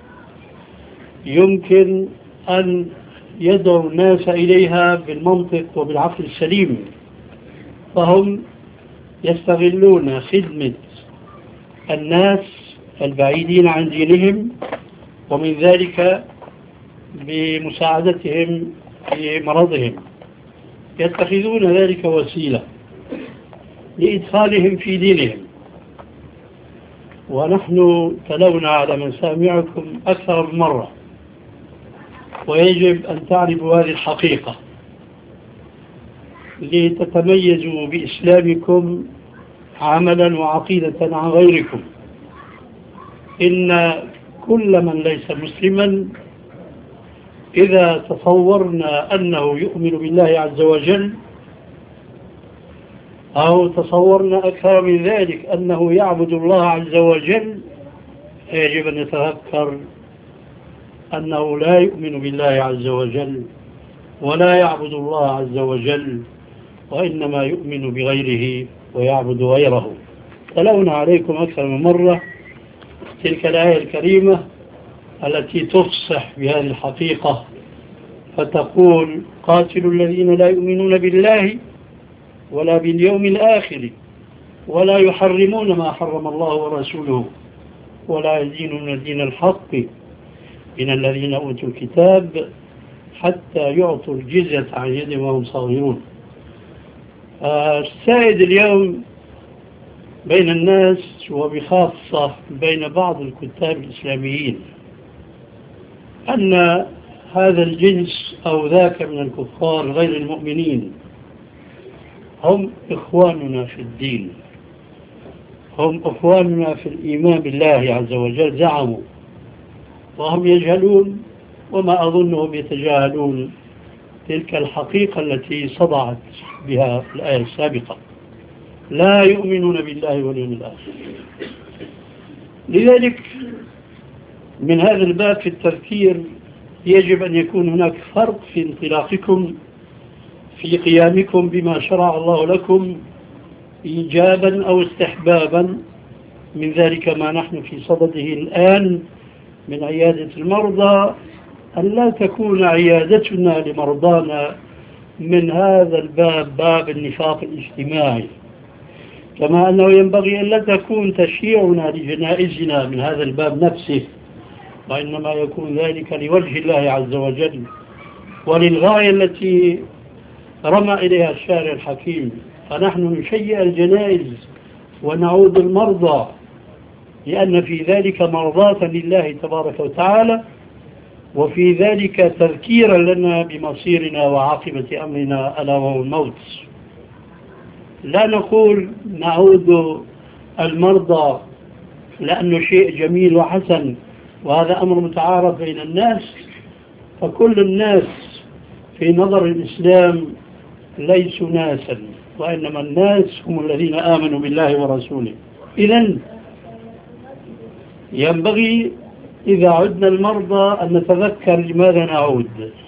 يمكن أن يدعو الناس إليها بالمنطق وبالعقل السليم، فهم يستغلون خدمة الناس البعيدين عن دينهم، ومن ذلك بمساعدتهم في مرضهم، يتخذون ذلك وسيلة لإدخالهم في دينهم. ونحن تلونا على مسامعكم أكثر من مرة، ويجب أن تعرفوا هذه الحقيقة لتتميزوا بإسلامكم عملا وعقيدة عن غيركم. إن كل من ليس مسلما إذا تصورنا أنه يؤمن بالله عز وجل، أو تصورنا أكثر من ذلك أنه يعبد الله عز وجل، يجب أن نتذكر أنه لا يؤمن بالله عز وجل ولا يعبد الله عز وجل، وإنما يؤمن بغيره ويعبد غيره. تلونا عليكم أكثر من مرة تلك الآية الكريمة التي تفصح بهذه الحقيقة، فتقول: قاتلوا الذين لا يؤمنون بالله ولا باليوم الآخر ولا يحرمون ما حرم الله ورسوله ولا يدينون دين الحق من الذين أوتوا الكتاب حتى يعطوا الجزية عن يد وهم صاغرون. السائد اليوم بين الناس وبخاصة بين بعض الكتاب الإسلاميين أن هذا الجنس أو ذاك من الكفار غير المؤمنين هم إخواننا في الدين، هم أخواننا في الإيمان بالله عز وجل زعموا، وهم يجهلون، وما أظنهم يتجاهلون تلك الحقيقة التي صدعت بها الآية السابقة: لا يؤمنون بالله واليوم الآخر. لذلك من هذا الباب في التذكير يجب أن يكون هناك فرق في انطلاقكم في قيامكم بما شرع الله لكم إيجابا أو استحبابا، من ذلك ما نحن في صدده الآن من عيادة المرضى، أن لا تكون عيادتنا لمرضانا من هذا الباب، باب النفاق الاجتماعي، كما أنه ينبغي أن لا تكون تشييعنا لجنائزنا من هذا الباب نفسه، وإنما يكون ذلك لوجه الله عز وجل وللغاية التي رمى إليها الشارع الحكيم. فنحن نشيع الجنائز ونعود المرضى لأن في ذلك مرضاة لله تبارك وتعالى، وفي ذلك تذكيرا لنا بمصيرنا وعاقبة أمرنا ألا وهو الموت. لا نقول نعود المرضى لأنه شيء جميل وحسن وهذا أمر متعارف بين الناس، فكل الناس في نظر الإسلام ليسوا ناسا، وإنما الناس هم الذين آمنوا بالله ورسوله. إذن ينبغي إذا عدنا المرضى أن نتذكر لماذا نعود.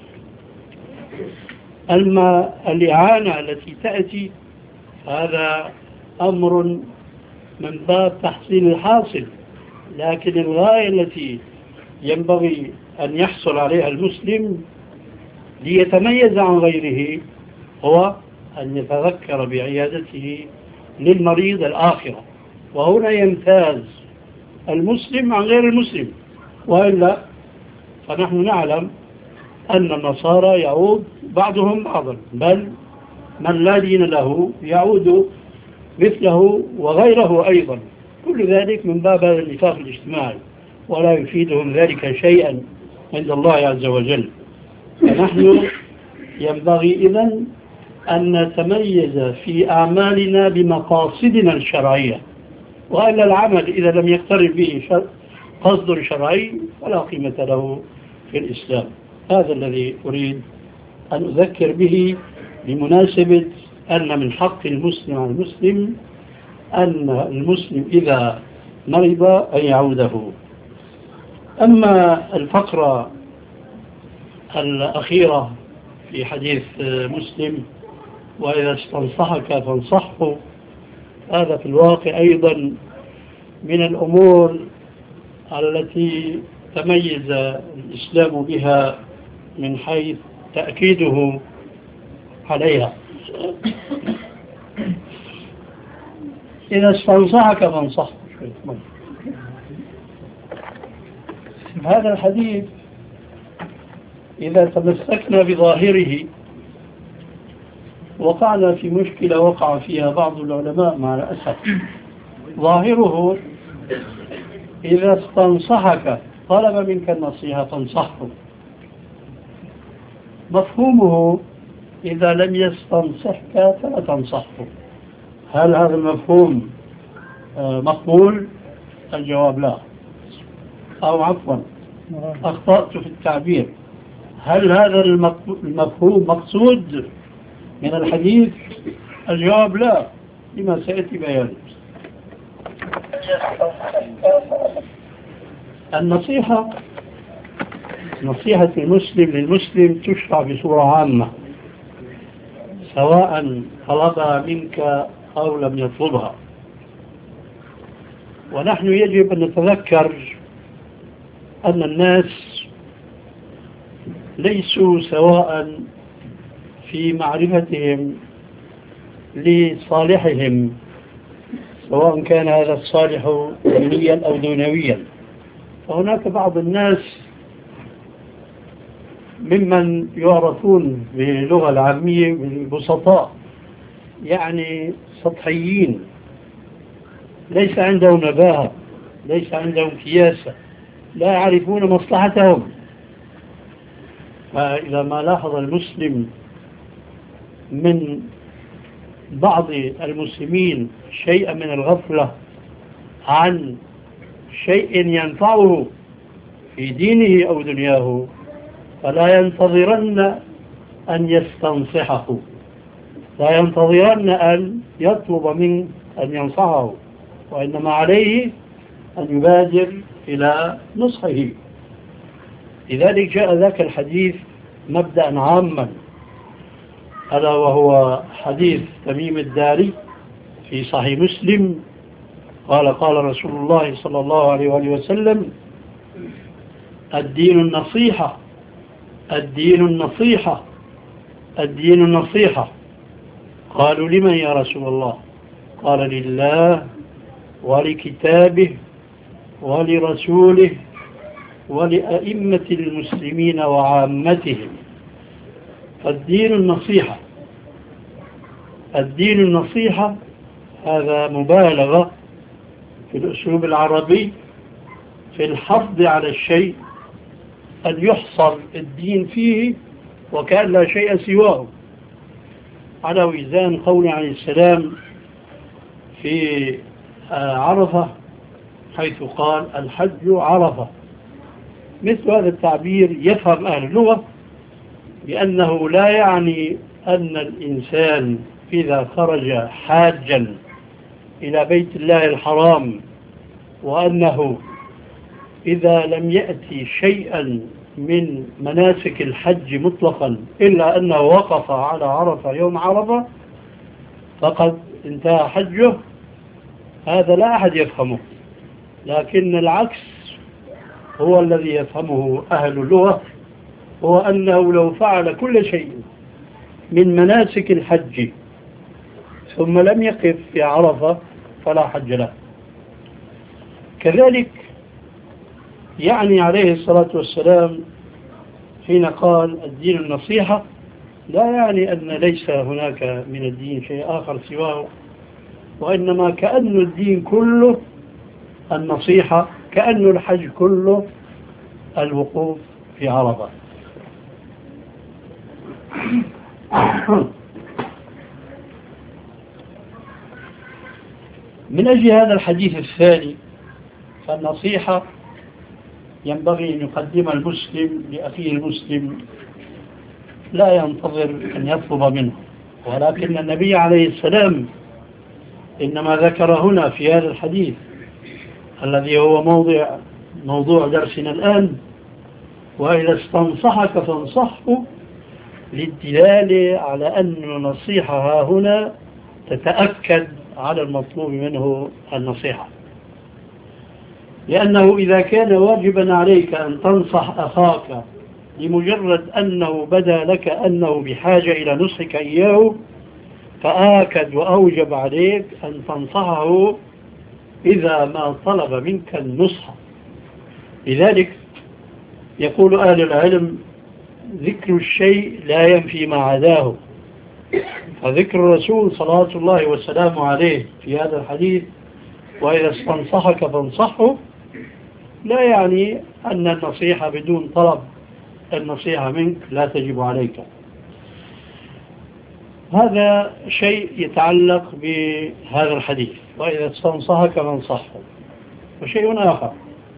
أما الإعانة التي تأتي هذا أمر من باب تحصيل الحاصل، لكن الغاية التي ينبغي أن يحصل عليها المسلم ليتميز عن غيره هو أن يتذكر بعيادته للمريض الآخرة، وهنا يمتاز المسلم عن غير المسلم، وإلا فنحن نعلم أن النصارى يعود بعضهم بعضا، بل من لا دين له يعود مثله وغيره أيضا، كل ذلك من باب هذا النفاق الاجتماعي، ولا يفيدهم ذلك شيئا عند الله عز وجل. فنحن ينبغي إذن أن نتميز في أعمالنا بمقاصدنا الشرعية، وأن العمل إذا لم يقترن به قصد شرعي فلا قيمة له في الإسلام. هذا الذي أريد أن أذكر به بمناسبة أن من حق المسلم على المسلم أن المسلم إذا مرض أن يعوده. أما الفقرة الأخيرة في حديث مسلم: وإذا استنصحك فانصحه، هذا في الواقع أيضا من الأمور التي تميز الإسلام بها من حيث تأكيده عليها. إذا استنصحك فانصحه. هذا الحديث إذا تمسكنا بظاهره وقعنا في مشكلة وقع فيها بعض العلماء مع الأسف. ظاهره إذا استنصحك طلب منك النصيحة فانصحه، مفهومه إذا لم يستنصحك فلا تنصحه. هل هذا المفهوم مقبول؟ الجواب لا، أو عفوا أخطأت في التعبير. هل هذا المفهوم مقصود من الحديث؟ الجواب لا، لما سيأتي بيانه. النصيحة، نصيحة المسلم للمسلم تشرع بصورة عامة، سواء طلبها منك أو لم يطلبها. ونحن يجب أن نتذكر أن الناس ليسوا سواء في معرفتهم لصالحهم، سواء كان هذا الصالح دينيا أو دنيويا. فهناك بعض الناس ممن يعرفون باللغة العامية بالبسطاء، يعني سطحيين، ليس عندهم نباهة، ليس عندهم كياسة، لا يعرفون مصلحتهم. فإذا ما لاحظ المسلم من بعض المسلمين شيئا من الغفلة عن شيء ينفعه في دينه أو دنياه فلا ينتظرن أن يستنصحه، لا ينتظرن أن يطلب منه أن ينصحه، وإنما عليه أن يبادر إلى نصحه. لذلك جاء ذاك الحديث مبدأ عاما، ألا وهو حديث تميم الداري في صحيح مسلم قال قال رسول الله صلى الله عليه وآله وسلم: الدين النصيحة، الدين النصيحة، الدين النصيحة. قالوا: لمن يا رسول الله؟ قال: لله ولكتابه ولرسوله ولأئمة المسلمين وعامتهم. فالدين النصيحة، الدين النصيحة هذا مبالغة في الأسلوب العربي في الحفظ على الشيء، أن يحصر الدين فيه وكأن لا شيء سواه، على وزان قول عليه السلام في عرفة حيث قال: الحج عرفة. مثل هذا التعبير يفهم أهل اللغة بأنه لا يعني أن الإنسان إذا خرج حاجا إلى بيت الله الحرام وأنه إذا لم يأتي شيئا من مناسك الحج مطلقا إلا أنه وقف على عرفة يوم عرفة فقد انتهى حجه. هذا لا أحد يفهمه، لكن العكس هو الذي يفهمه أهل اللغة، هو أنه لو فعل كل شيء من مناسك الحج ثم لم يقف في عرفة فلا حج له. كذلك يعني عليه الصلاة والسلام حين قال الدين النصيحة لا يعني أن ليس هناك من الدين شيء آخر سواه، وإنما كأن الدين كله النصيحة، كأن الحج كله الوقوف في عرفة. من أجل هذا الحديث الثاني فالنصيحة ينبغي أن يقدم المسلم لأخيه المسلم، لا ينتظر أن يطلب منه، ولكن النبي عليه السلام إنما ذكر هنا في هذا الحديث الذي هو موضوع درسنا الآن: وإذا استنصحك فانصحه، للدلالة على أن النصيحة هنا تتأكد على المطلوب منه النصيحة، لأنه إذا كان واجبا عليك أن تنصح أخاك لمجرد أنه بدا لك أنه بحاجة إلى نصحك إياه، فآكد وأوجب عليك أن تنصحه إذا ما طلب منك النصح. لذلك يقول أهل العلم: ذكر الشيء لا ينفي ما عداه. فذكر الرسول صلى الله وسلامه عليه في هذا الحديث وإذا استنصحك فانصحه لا يعني أن النصيحة بدون طلب النصيحة منك لا تجب عليك. هذا شيء يتعلق بهذا الحديث وإذا استنصحك فانصحه. وشيء آخر،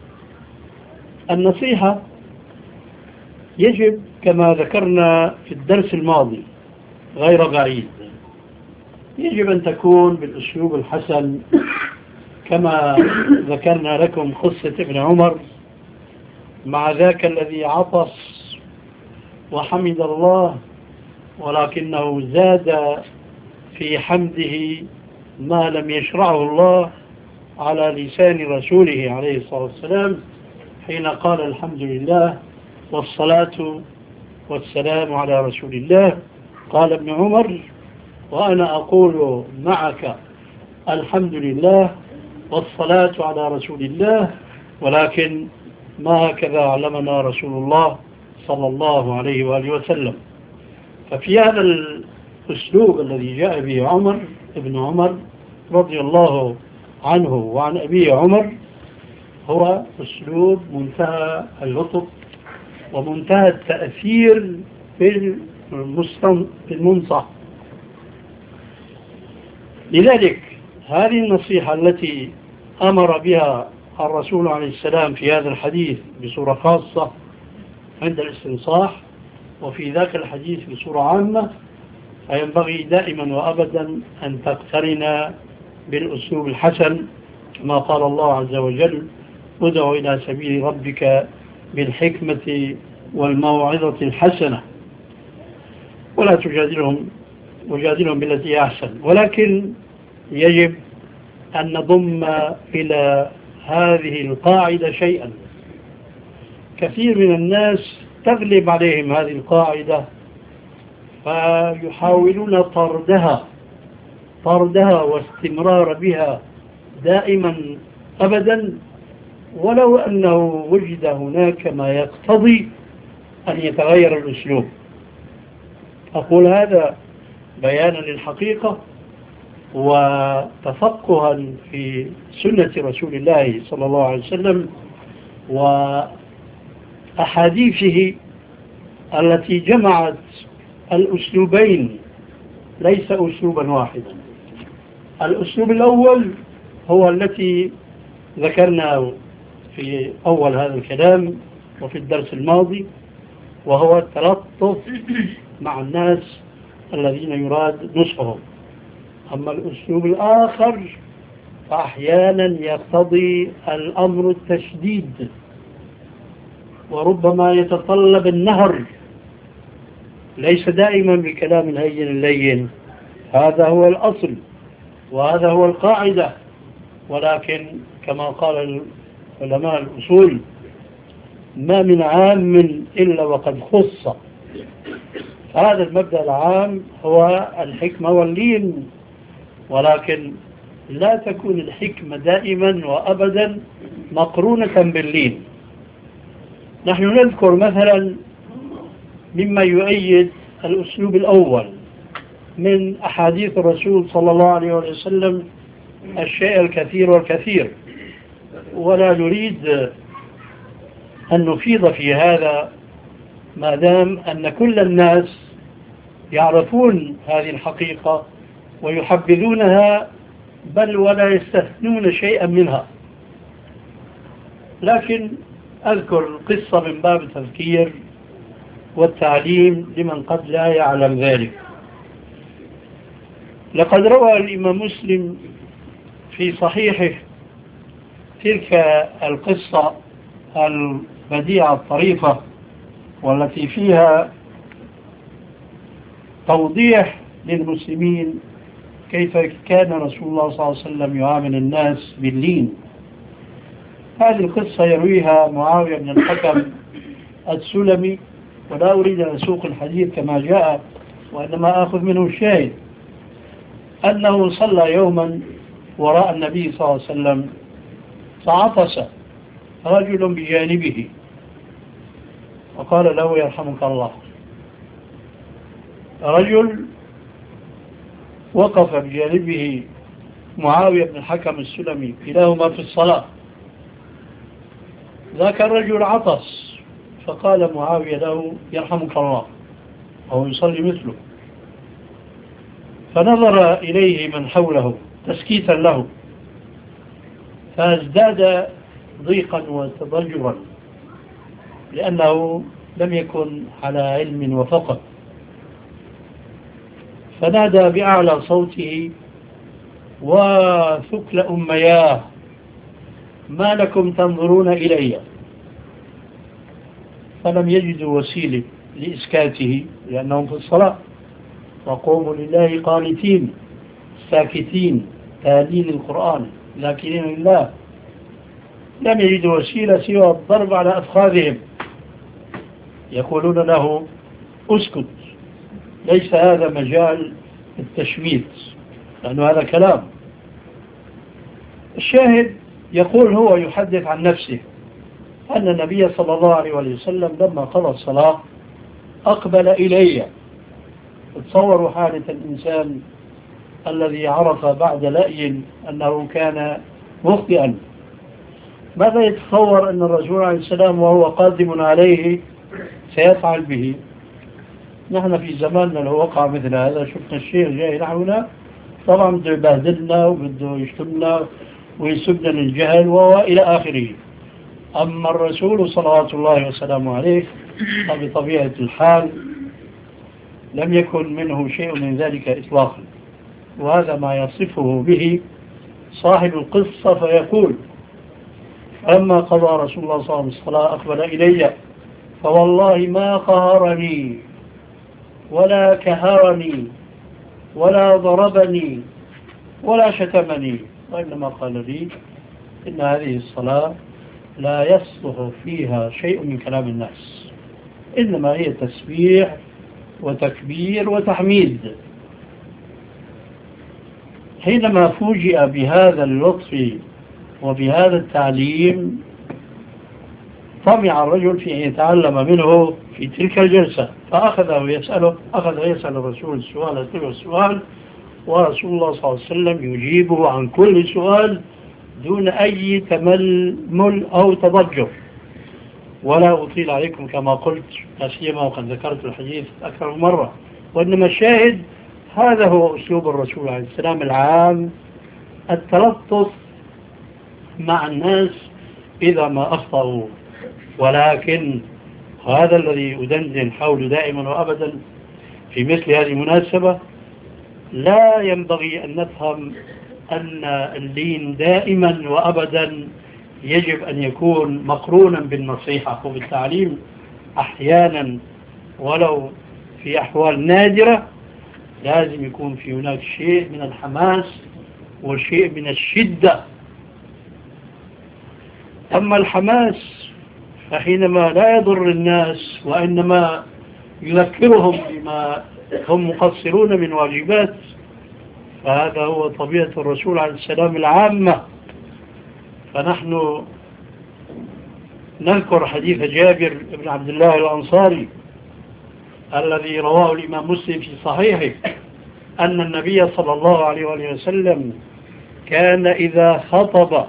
النصيحة يجب كما ذكرنا في الدرس الماضي غير بعيد يجب أن تكون بالأسلوب الحسن، كما ذكرنا لكم قصة ابن عمر مع ذاك الذي عطس وحمد الله ولكنه زاد في حمده ما لم يشرعه الله على لسان رسوله عليه الصلاة والسلام حين قال: الحمد لله والصلاة والسلام على رسول الله. قال ابن عمر: وأنا أقول معك الحمد لله والصلاة على رسول الله، ولكن ما هكذا علمنا رسول الله صلى الله عليه وآله وسلم. ففي هذا الأسلوب الذي جاء به ابن عمر رضي الله عنه وعن أبي عمر هو أسلوب منتهى اللطف ومنتهى التأثير في المنصح. لذلك هذه النصيحة التي أمر بها الرسول عليه السلام في هذا الحديث بصورة خاصة عند الاستنصاح، وفي ذاك الحديث بصورة عامة، فينبغي دائما وأبدا أن تقترن بالأسلوب الحسن، ما قال الله عز وجل: ادع إلى سبيل ربك بالحكمة والموعظة الحسنة ولا وجادلهم بالتي أحسن. ولكن يجب أن نضم إلى هذه القاعدة شيئا. كثير من الناس تغلب عليهم هذه القاعدة فيحاولون طردها واستمرار بها دائما أبدا، ولو أنه وجد هناك ما يقتضي أن يتغير الأسلوب. أقول هذا بيانا للحقيقة وتفقها في سنة رسول الله صلى الله عليه وسلم وأحاديثه التي جمعت الأسلوبين، ليس أسلوبا واحدا. الأسلوب الأول هو التي ذكرناه في أول هذا الكلام وفي الدرس الماضي، وهو التلطف مع الناس الذين يراد نصحهم. أما الأسلوب الآخر فأحيانا يقتضي الأمر التشديد، وربما يتطلب النهر، ليس دائما بالكلام الهين اللين. هذا هو الأصل وهذا هو القاعدة، ولكن كما قال علماء الأصول: ما من عام إلا وقد خص. هذا المبدأ العام هو الحكمة واللين، ولكن لا تكون الحكمة دائما وأبدا مقرونة باللين. نحن نذكر مثلا مما يؤيد الأسلوب الأول من أحاديث الرسول صلى الله عليه وسلم الشيء الكثير والكثير، ولا نريد أن نفيض في هذا ما دام أن كل الناس يعرفون هذه الحقيقة ويحبذونها، بل ولا يستثنون شيئا منها. لكن أذكر قصة من باب التذكير والتعليم لمن قد لا يعلم ذلك. لقد روى الإمام مسلم في صحيحه تلك القصة البديعة الطريفة، والتي فيها توضيح للمسلمين كيف كان رسول الله صلى الله عليه وسلم يعامل الناس باللين. هذه القصة يرويها معاوية بن الحكم السلمي، ولا أريد أن أسوق الحديث كما جاء، وإنما أخذ منه الشاهد أنه صلى يوما وراء النبي صلى الله عليه وسلم، فعطس رجل بجانبه وقال له: يرحمك الله. رجل وقف بجانبه معاوية بن الحكم السلمي، كلاهما في الصلاة. ذاك الرجل عطس، فقال معاوية له: يرحمك الله، وهو يصلي مثله. فنظر إليه من حوله تسكيتا له، فازداد ضيقا وتضجرا، لأنه لم يكن على علم وفقه. فنادى بأعلى صوته: وثكل أمياه، ما لكم تنظرون إلي؟ فلم يجدوا وسيلة لإسكاته لأنهم في الصلاة، وقوموا لله قانتين ساكتين تالين القرآن لكنين لله. لم يجدوا وسيلة سوى الضرب على أفخاذهم، يقولون له: اسكت، ليس هذا مجال التشميت، لأنه هذا كلام. الشاهد يقول هو يحدث عن نفسه أن النبي صلى الله عليه وسلم لما قضى الصلاة أقبل إلي. تصوروا حالة الإنسان الذي عرف بعد لأي أنه كان مخطئا، ماذا يتصور أن الرسول عليه السلام وهو قادم عليه سيفعل به؟ نحن في زماننا لو وقع مثل هذا، شفنا الشيخ جاي نحونا، طبعا بده يبهدلنا وبده يشتمنا ويسبنا للجهل وإلى آخره. أما الرسول صلوات الله وسلامه عليه فبطبيعة الحال لم يكن منه شيء من ذلك إطلاقا، وهذا ما يصفه به صاحب القصة فيقول: أما قضى رسول الله صلى الله عليه وسلم الصلاة أقبل إلي فوالله ما قهرني ولا كهرني ولا ضربني ولا شتمني، وإنما قال لي إن هذه الصلاة لا يصلح فيها شيء من كلام الناس، إنما هي تسبيح وتكبير وتحميد. حينما فوجئ بهذا اللطف وبهذا التعليم طمع الرجل في أن يتعلم منه في تلك الجلسة، فأخذ يسأل الرسول السؤال تلك السؤال، ورسول الله صلى الله عليه وسلم يجيبه عن كل سؤال دون أي تململ أو تضجر. ولا أطيل عليكم كما قلت، لا سيما وقد ذكرت الحديث أكثر من مرة، وإنما الشاهد هذا هو أسلوب الرسول عليه السلام العام، التلطف مع الناس إذا ما أخطأوا. ولكن هذا الذي أدندن حوله دائما وأبدا في مثل هذه المناسبة، لا ينبغي أن نفهم أن اللين دائما وأبدا يجب أن يكون مقرونا بالنصيحة وبالتعليم. أحيانا ولو في أحوال نادرة لازم يكون في هناك شيء من الحماس وشيء من الشدة. أما الحماس فحينما لا يضر الناس وإنما يذكرهم بما هم مقصرون من واجبات، فهذا هو طبيعة الرسول عليه السلام العامة. فنحن نذكر حديث جابر بن عبد الله الأنصاري الذي رواه الإمام مسلم في صحيحه أن النبي صلى الله عليه وآله وسلم كان إذا خطب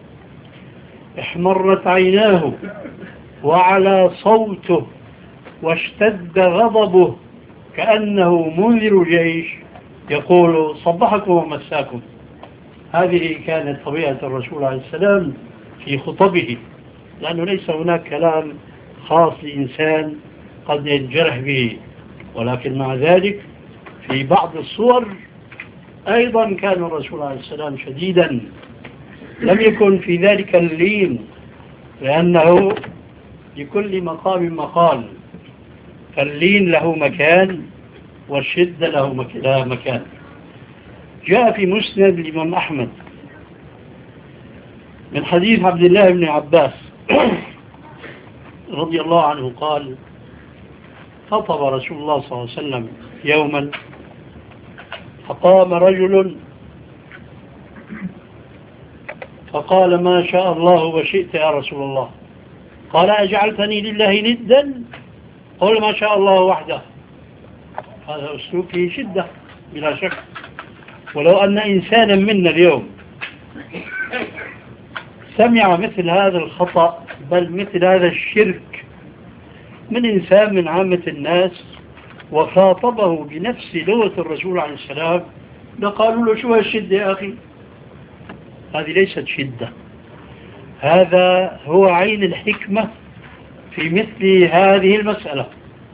احمرت عيناه وعلى صوته واشتد غضبه كأنه منذر جيش يقول: صبحكم ومساكم. هذه كانت طبيعة الرسول عليه السلام في خطبه، لأنه ليس هناك كلام خاص لإنسان قد ينجرح به، ولكن مع ذلك في بعض الصور أيضا كان الرسول عليه السلام شديدا، لم يكن في ذلك اللين، لأنه لكل مقام مقال، فاللين له مكان والشدة له مكان. جاء في مسند الإمام أحمد من حديث عبد الله بن عباس رضي الله عنه قال: خطب رسول الله صلى الله عليه وسلم يوما فقام رجل فقال: ما شاء الله وشئت يا رسول الله. قال: أجعلتني لله ندا؟ قل: ما شاء الله وحده. هذا أسلوب فيه شدة بلا شك. ولو أن إنسانا منا اليوم سمع مثل هذا الخطأ بل مثل هذا الشرك من إنسان من عامة الناس وخاطبه بنفس لغة الرسول عليه السلام لقالوا له: شو هالشدة يا أخي؟ هذه ليست شدة، هذا هو عين الحكمة في مثل هذه المسألة.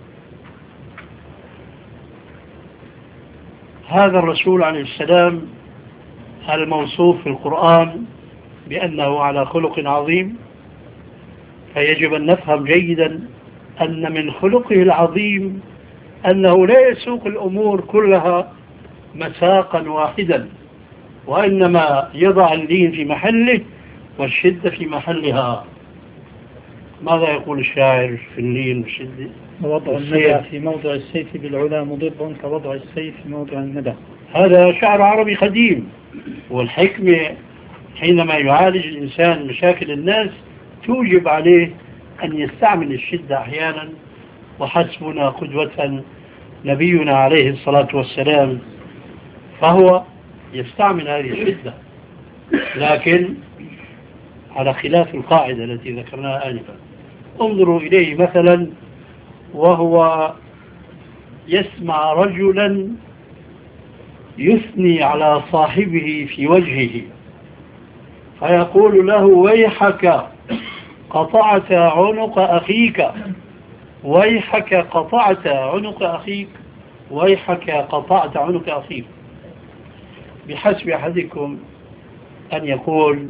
هذا الرسول عليه السلام الموصوف في القرآن بأنه على خلق عظيم، فيجب أن نفهم جيدا أن من خلقه العظيم أنه لا يسوق الأمور كلها مساقا واحدا، وإنما يضع اللين في محله والشدة في محلها. ماذا يقول الشاعر في اللين والشدة؟ وضع الندى في موضع السيف بالعلا مضر كوضع السيف في موضع الندى. هذا شعر عربي قديم. والحكمة حينما يعالج الإنسان مشاكل الناس توجب عليه أن يستعمل الشدة أحيانا، وحسبنا قدوة نبينا عليه الصلاة والسلام، فهو يستعمل هذه الشدة، لكن على خلاف القاعدة التي ذكرناها آنفا. انظروا إليه مثلا وهو يسمع رجلا يثني على صاحبه في وجهه، فيقول له ويحك قطعت عنق أخيك، ويحك قطعت عنق أخيك، ويحك قطعت عنق أخيك. بحسب أحدكم أن يقول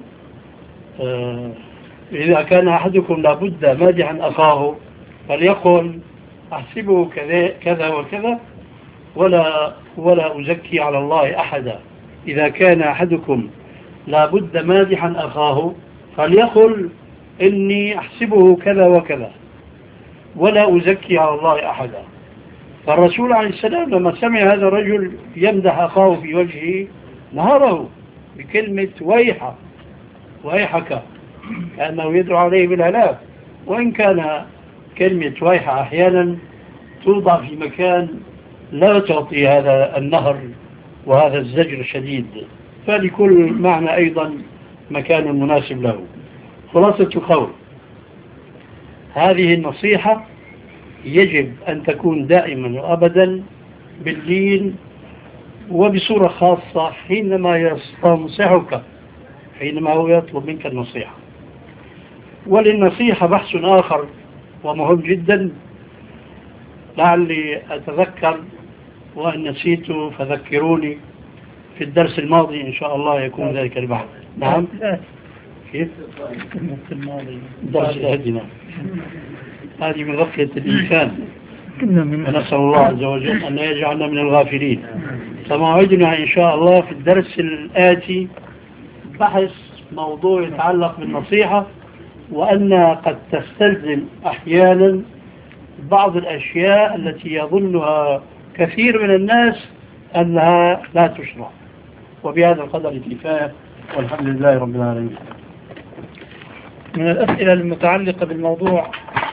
إذا كان أحدكم لابد مادحا أخاه فليقل أحسبه كذا وكذا ولا أزكي على الله أحدا. إذا كان أحدكم لابد مادحا أخاه فليقل إني أحسبه كذا وكذا ولا أزكي على الله أحدا. فالرسول عليه السلام لما سمع هذا الرجل يمدح أخاه في وجهه نهره بكلمة ويحك كأنه يدعو عليه بالهلاك، وإن كان كلمة ويح أحيانا توضع في مكان لا تعطي هذا النهر وهذا الزجر الشديد، فلكل معنى أيضا مكان مناسب له. خلاصة قول هذه النصيحة يجب أن تكون دائما وأبدا باللين وبصورة خاصة حينما يستنصحك، حينما هو يطلب منك النصيحة. وللنصيحة بحث آخر ومهم جدا لعلي أتذكر، وإن نسيت فذكروني في الدرس الماضي إن شاء الله يكون ذلك البحث. نعم كيف؟ الدرس الهدنا هذه من غفلة الإنسان، ونسأل الله عز وجل أن يجعلنا من الغافلين. فموعدنا إن شاء الله في الدرس الآتي بحث موضوع يتعلق بالنصيحة، وأن قد تستلزم أحيانا بعض الأشياء التي يظنها كثير من الناس أنها لا تشرع. وبهذا القدر الكفاية، والحمد لله رب العالمين. من الأسئلة المتعلقة بالموضوع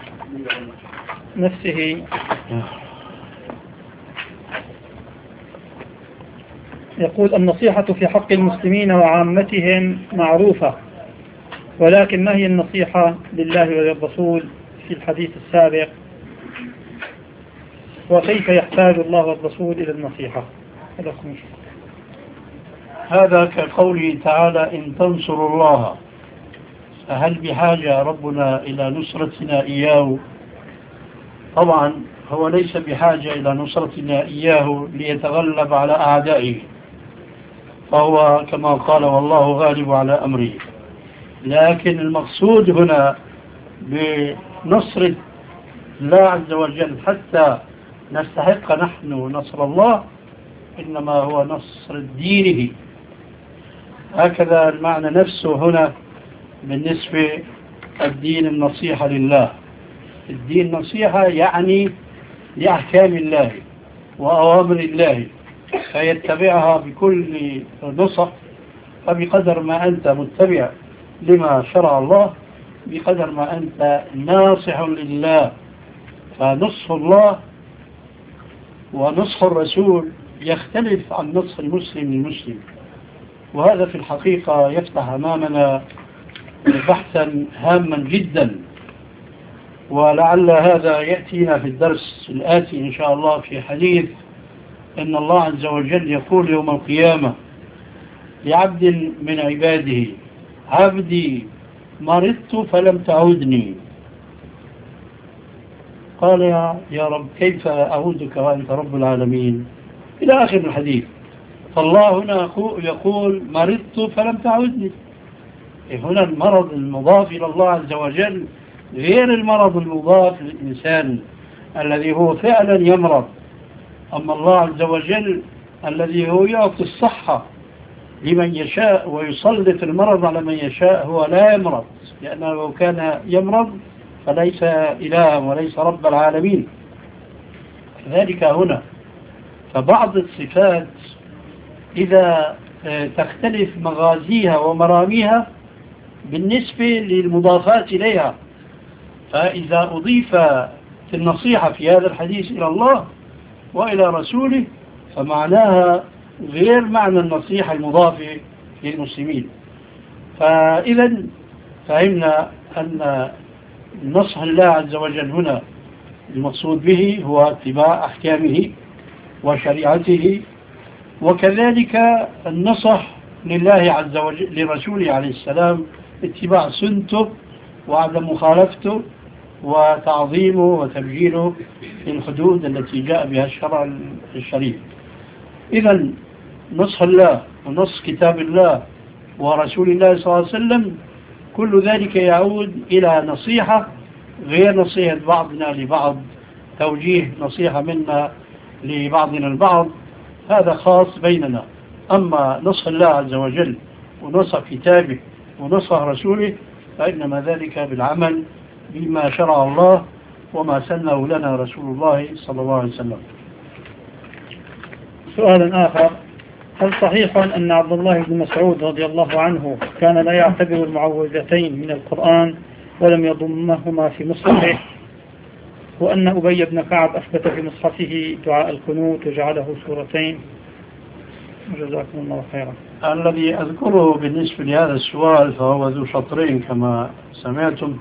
نفسه يقول النصيحة في حق المسلمين وعامتهم معروفة، ولكن ما هي النصيحة لله وللرسول في الحديث السابق، وكيف يحتاج الله والرسول إلى النصيحة؟ هذا كقوله تعالى إن تنصروا الله، فهل بحاجة ربنا إلى نصرتنا إياه؟ طبعا هو ليس بحاجة إلى نصرتنا إياه ليتغلب على أعدائه، فهو كما قال والله غالب على أمره. لكن المقصود هنا بنصر الله عز وجل حتى نستحق نحن نصر الله إنما هو نصر دينه. هكذا المعنى نفسه هنا بالنسبة الدين النصيحة لله. الدين نصيحة يعني لأحكام الله وأوامر الله فيتبعها بكل نصح، فبقدر ما أنت متبع لما شرع الله بقدر ما أنت ناصح لله. فنصح الله ونصح الرسول يختلف عن نصح المسلم للمسلم، وهذا في الحقيقة يفتح أمامنا بحثا هاما جدا، ولعل هذا يأتينا في الدرس الآتي إن شاء الله في حديث إن الله عز وجل يقول يوم القيامة لعبد من عباده عبدي مرضت فلم تعودني، قال يا رب كيف أعودك وأنت رب العالمين، إلى آخر الحديث. فالله هنا يقول مرضت فلم تعودني. هنا المرض المضاف إلى الله عز وجل غير المرض المضاف للإنسان الذي هو فعلا يمرض. أما الله عز وجل الذي هو يعطي الصحة لمن يشاء ويسلط المرض على من يشاء هو لا يمرض، لأنه لو كان يمرض فليس إله وليس رب العالمين. كذلك هنا فبعض الصفات إذا تختلف مغازيها ومراميها بالنسبة للمضافات إليها، فإذا أضيف في النصيحة في هذا الحديث إلى الله وإلى رسوله فمعناها غير معنى النصيحة المضافة للمسلمين. فإذا فهمنا أن نصح الله عز وجل هنا المقصود به هو اتباع أحكامه وشريعته، وكذلك النصح لله عز وجل لرسوله عليه السلام اتباع سنته وعدم مخالفته وتعظيمه وتبجيله في الحدود التي جاء بها الشرع الشريف. إذا نصح الله ونص كتاب الله ورسول الله صلى الله عليه وسلم كل ذلك يعود إلى نصيحة غير نصيحة بعضنا لبعض، توجيه نصيحة منا لبعضنا البعض، هذا خاص بيننا. أما نصح الله عز وجل ونصح كتابه ونصح رسوله فإنما ذلك بالعمل بما شرع الله وما سنه لنا رسول الله صلى الله عليه وسلم. سؤال آخر: هل صحيح أن عبد الله بن مسعود رضي الله عنه كان لا يعتبر المعوذتين من القرآن ولم يضمهما في مصحفه، وأن أبي بن كعب أثبت في مصحفه دعاء القنوت وجعله سورتين؟ جزاكم الله خيرا. الذي أذكره بالنسبة لهذا السؤال فهو ذو شطرين كما سمعتم.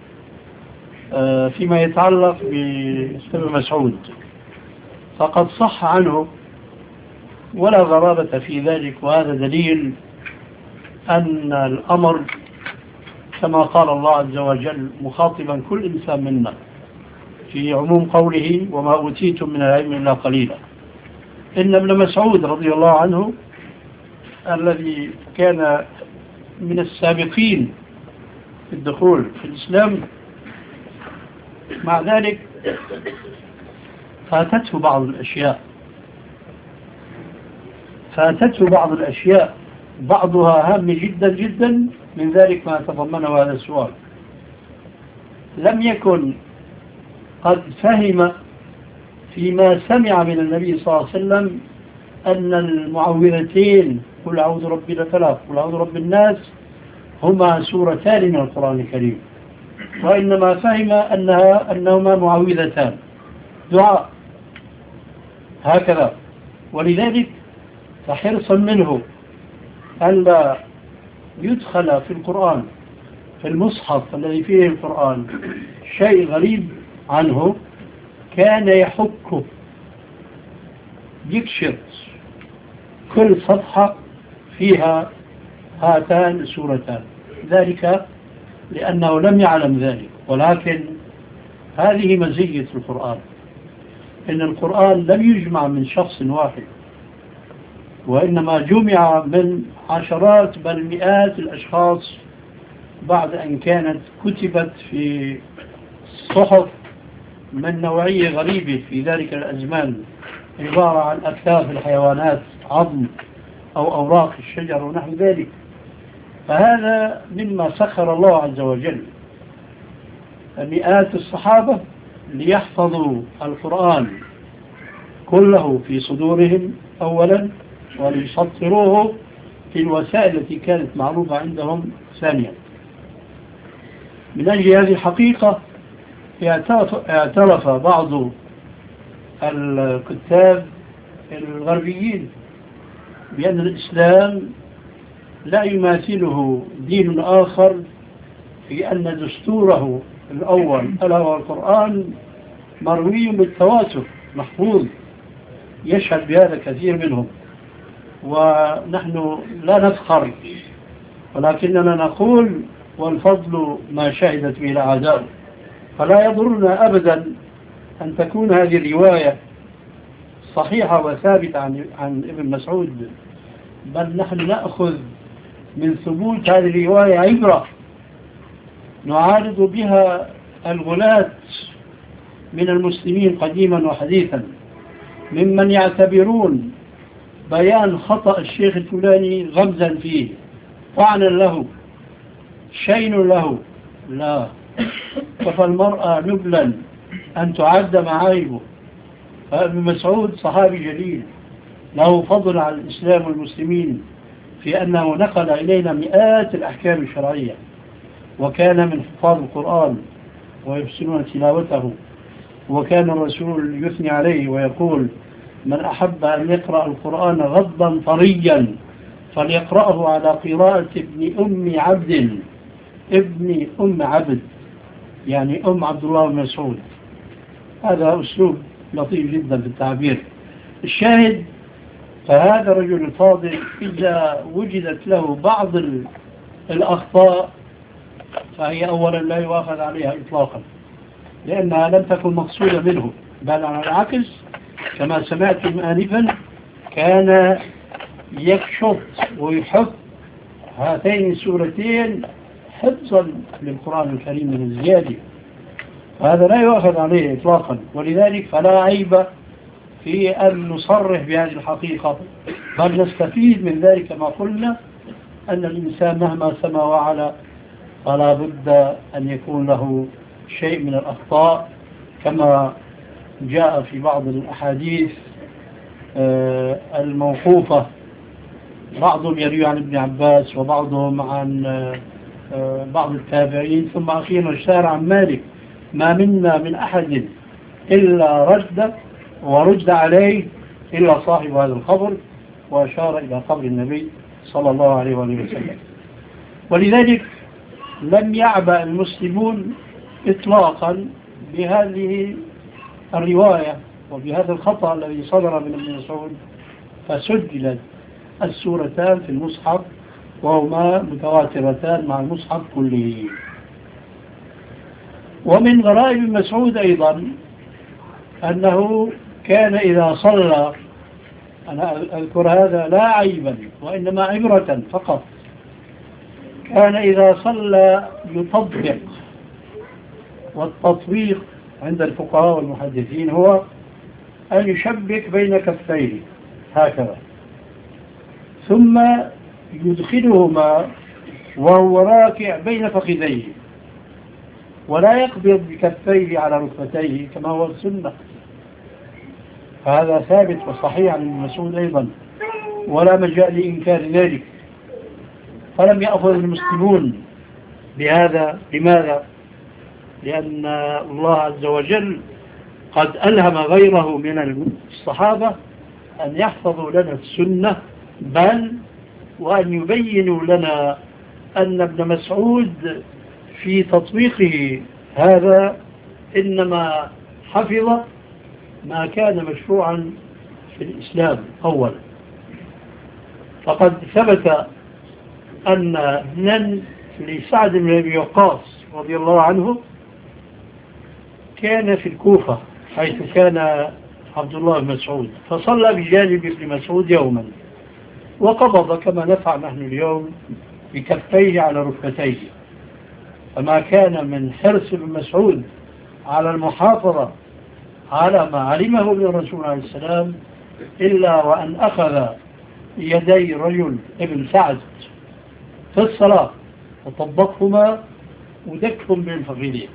فيما يتعلق بابن مسعود فقد صح عنه ولا غرابة في ذلك، وهذا دليل أن الأمر كما قال الله عز وجل مخاطبا كل إنسان منا في عموم قوله وما أوتيتم من العلم إلا قليلا. إن ابن مسعود رضي الله عنه الذي كان من السابقين في الدخول في الإسلام، مع ذلك فاتته بعض الأشياء بعضها هام جدا جدا، من ذلك ما تضمنه هذا السؤال. لم يكن قد فهم فيما سمع من النبي صلى الله عليه وسلم أن المعوذتين قل أعوذ برب الفلق قل أعوذ برب الناس هما سورتان من القرآن الكريم، وإنما فهم أنهما معوذتان دعاء هكذا. ولذلك فحرصا منه ألا يدخل في القرآن في المصحف الذي فيه القرآن شيء غريب عنه، كان يحكه يكشف كل صفحة فيها هاتان السورتان، ذلك لأنه لم يعلم ذلك. ولكن هذه مزية القرآن، إن القرآن لم يجمع من شخص واحد، وإنما جمع من عشرات بل مئات الأشخاص بعد أن كانت كتبت في صحف من نوعية غريبة في ذلك الأزمان، عبارة عن أكتاف الحيوانات، عظم أو أوراق الشجر ونحو ذلك. فهذا مما سخر الله عز وجل مئات الصحابة ليحفظوا القرآن كله في صدورهم أولا، وليسطروه في الوسائل التي كانت معروفة عندهم ثانيا. من أجل هذه الحقيقة اعترف بعض الكتاب الغربيين بأن الإسلام لا يماثله دين آخر في أن دستوره الأول ألا هو القرآن مروي بالتواتر محفوظ، يشهد بهذا كثير منهم. ونحن لا نفخر، ولكننا نقول والفضل ما شهدت به الأعداء. فلا يضرنا أبدا أن تكون هذه الرواية صحيحة وثابتة عن ابن مسعود، بل نحن نأخذ من ثبوت هذه الرواية عبرة نعارض بها الغلاة من المسلمين قديما وحديثا، ممن يعتبرون بيان خطأ الشيخ الفلاني غمزا فيه، طعنا له، شين له. لا، كفى المرأة نبلا أن تعد معايبه. فابن مسعود صحابي جليل له فضل على الإسلام والمسلمين في أنه نقل إلينا مئات الأحكام الشرعية، وكان من حفاظ القرآن ويحسنون تلاوته. وكان الرسول يثني عليه ويقول من أحب أن يقرأ القرآن غضا طريا فليقرأه على قراءة ابن أم عبد، يعني أم عبد الله بن مسعود. هذا أسلوب لطيف جدا في التعبير. الشاهد فهذا الرجل الفاضل إذا وجدت له بعض الأخطاء فهي أولا لا يؤاخذ عليها إطلاقا، لأنها لم تكن مقصودة منه، بل على العكس كما سمعتم آنفا كان يكشف ويحط هاتين السورتين حفظا للقرآن الكريم من الزيادة، هذا لا يؤخذ عليه إطلاقا. ولذلك فلا عيب في أن نصرح بهذه الحقيقة، بل نستفيد من ذلك ما قلنا أن الإنسان مهما سما وعلا فلا بد أن يكون له شيء من الأخطاء، كما جاء في بعض الأحاديث الموقوفة، بعضهم يروي عن ابن عباس وبعضهم عن بعض التابعين، ثم أخيرا اشتهر عن مالك: ما منا من أحد إلا رد عليه إلا صاحب هذا القبر، وأشار إلى قبر النبي صلى الله عليه وسلم. ولذلك لم يعبأ المسلمون إطلاقا بهذه الرواية وبهذا الخطأ الذي صدر من ابن مسعود، فسجلت السورتان في المصحف وهما متواترتان مع المصحف كله. ومن غرائب ابن مسعود أيضا أنه كان إذا صلى، أنا أذكر هذا لا عيبا وإنما عبرة فقط، كان إذا صلى يطبق، والتطبيق عند الفقهاء والمحدثين هو أن يشبك بين كفيه هكذا، ثم يدخلهما وهو راكع بين فخذيه، ولا يقبض بكفيه على ركبتيه كما هو السنة. هذا ثابت وصحيح عن ابن مسعود أيضا، ولا مجال لإنكار ذلك. فلم يأخذ المسلمون بهذا. لماذا؟ لأن الله عز وجل قد ألهم غيره من الصحابة أن يحفظوا لنا السنة، بل وأن يبينوا لنا أن ابن مسعود في تطبيقه هذا إنما حفظ ما كان مشروعا في الإسلام أولا. فقد ثبت أن ابنا لسعد بن أبي وقاص رضي الله عنه كان في الكوفة حيث كان عبد الله بن مسعود، فصلى بجانب ابن مسعود يوما، وقبض كما نفعل نحن اليوم بكفيه على ركبتيه. فما كان من حرص ابن مسعود على المحافظة على ما علمه من الرسول عليه السلام إلا وأن أخذ يدي رجل ابن سعد في الصلاة وطبقهما ودكهم بالفخذين،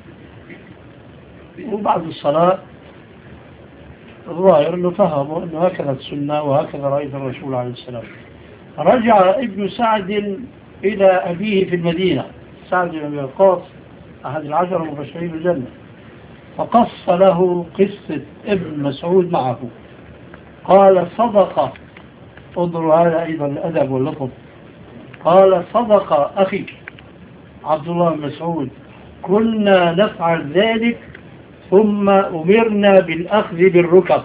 وبعد الصلاة الظاهر أنه فهموا أنه هكذا السنة وهكذا رأيت الرسول عليه السلام. رجع ابن سعد إلى أبيه في المدينة، سعد بن أبي وقاص أحد العشر المبشرين بالجنة، فقص له قصة ابن مسعود معه. قال: صدق. انظروا هذا أيضا الأدب واللطف. قال: صدق أخي عبد الله بن مسعود، كنا نفعل ذلك ثم أمرنا بالأخذ بالركب.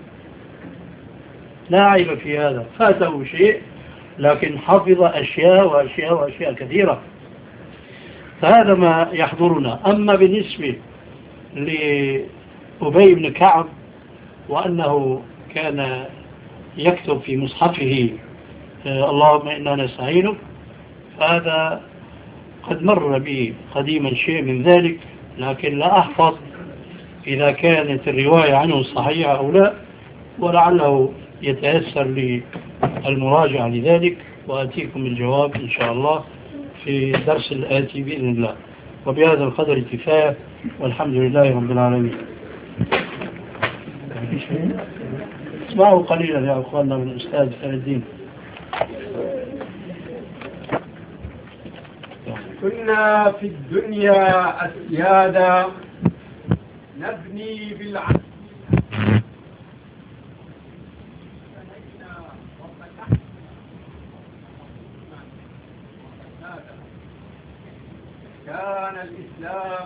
لا عيب في هذا، فاته شيء لكن حفظ أشياء وأشياء وأشياء كثيرة. فهذا ما يحضرنا. أما بالنسبة لأبي بن كعب وأنه كان يكتب في مصحفه اللهم إنا نستعينك، فهذا قد مر بي قديما شيء من ذلك، لكن لا أحفظ إذا كانت الرواية عنه صحيحة أو لا، ولعله يتيسر لي المراجعة لذلك، وأتيكم الجواب إن شاء الله في الدرس الآتي بإذن الله. وبهذا القدر كفاية، والحمد لله رب العالمين. اسمعوا قليلا يا أخواننا من الأستاذ خير الدين. كنا في الدنيا أسيادا نبني بالعدل كان الإسلام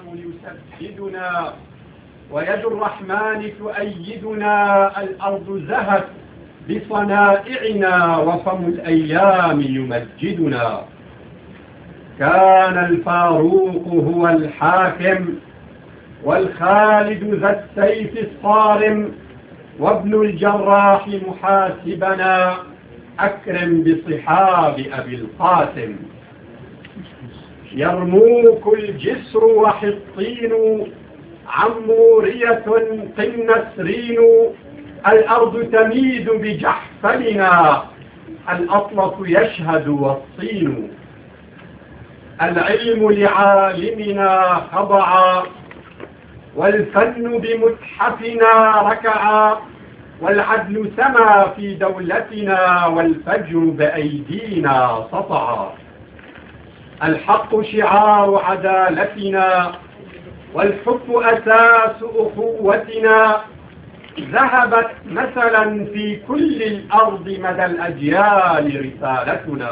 يسددنا ويد الرحمن تؤيدنا. الأرض زهت بصنائعنا وفم الأيام يمجدنا. كان الفاروق هو الحاكم، والخالد ذا السيف الصارم، وابن الجراح محاسبنا، أكرم بصحاب أبي القاسم. يرموك الجسر وحطين، عمورية قنسرين، الأرض تميد بجحفلنا، الأطلس يشهد والصين. العلم لعالمنا خضعا، والفن بمتحفنا ركعا، والعدل سما في دولتنا، والفجر بأيدينا سطعا. الحق شعار عدالتنا، والحب أساس أخوتنا، ذهبت مثلا في كل الأرض مدى الأجيال رسالتنا.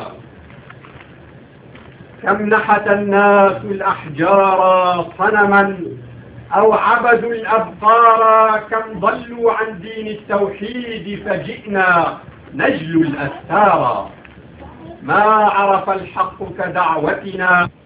كم نحت الناس الأحجار صنما، أو عبدوا الأبقار، كم ضلوا عن دين التوحيد فجئنا نجلو الأستار. ما عرف الحق كدعوتنا.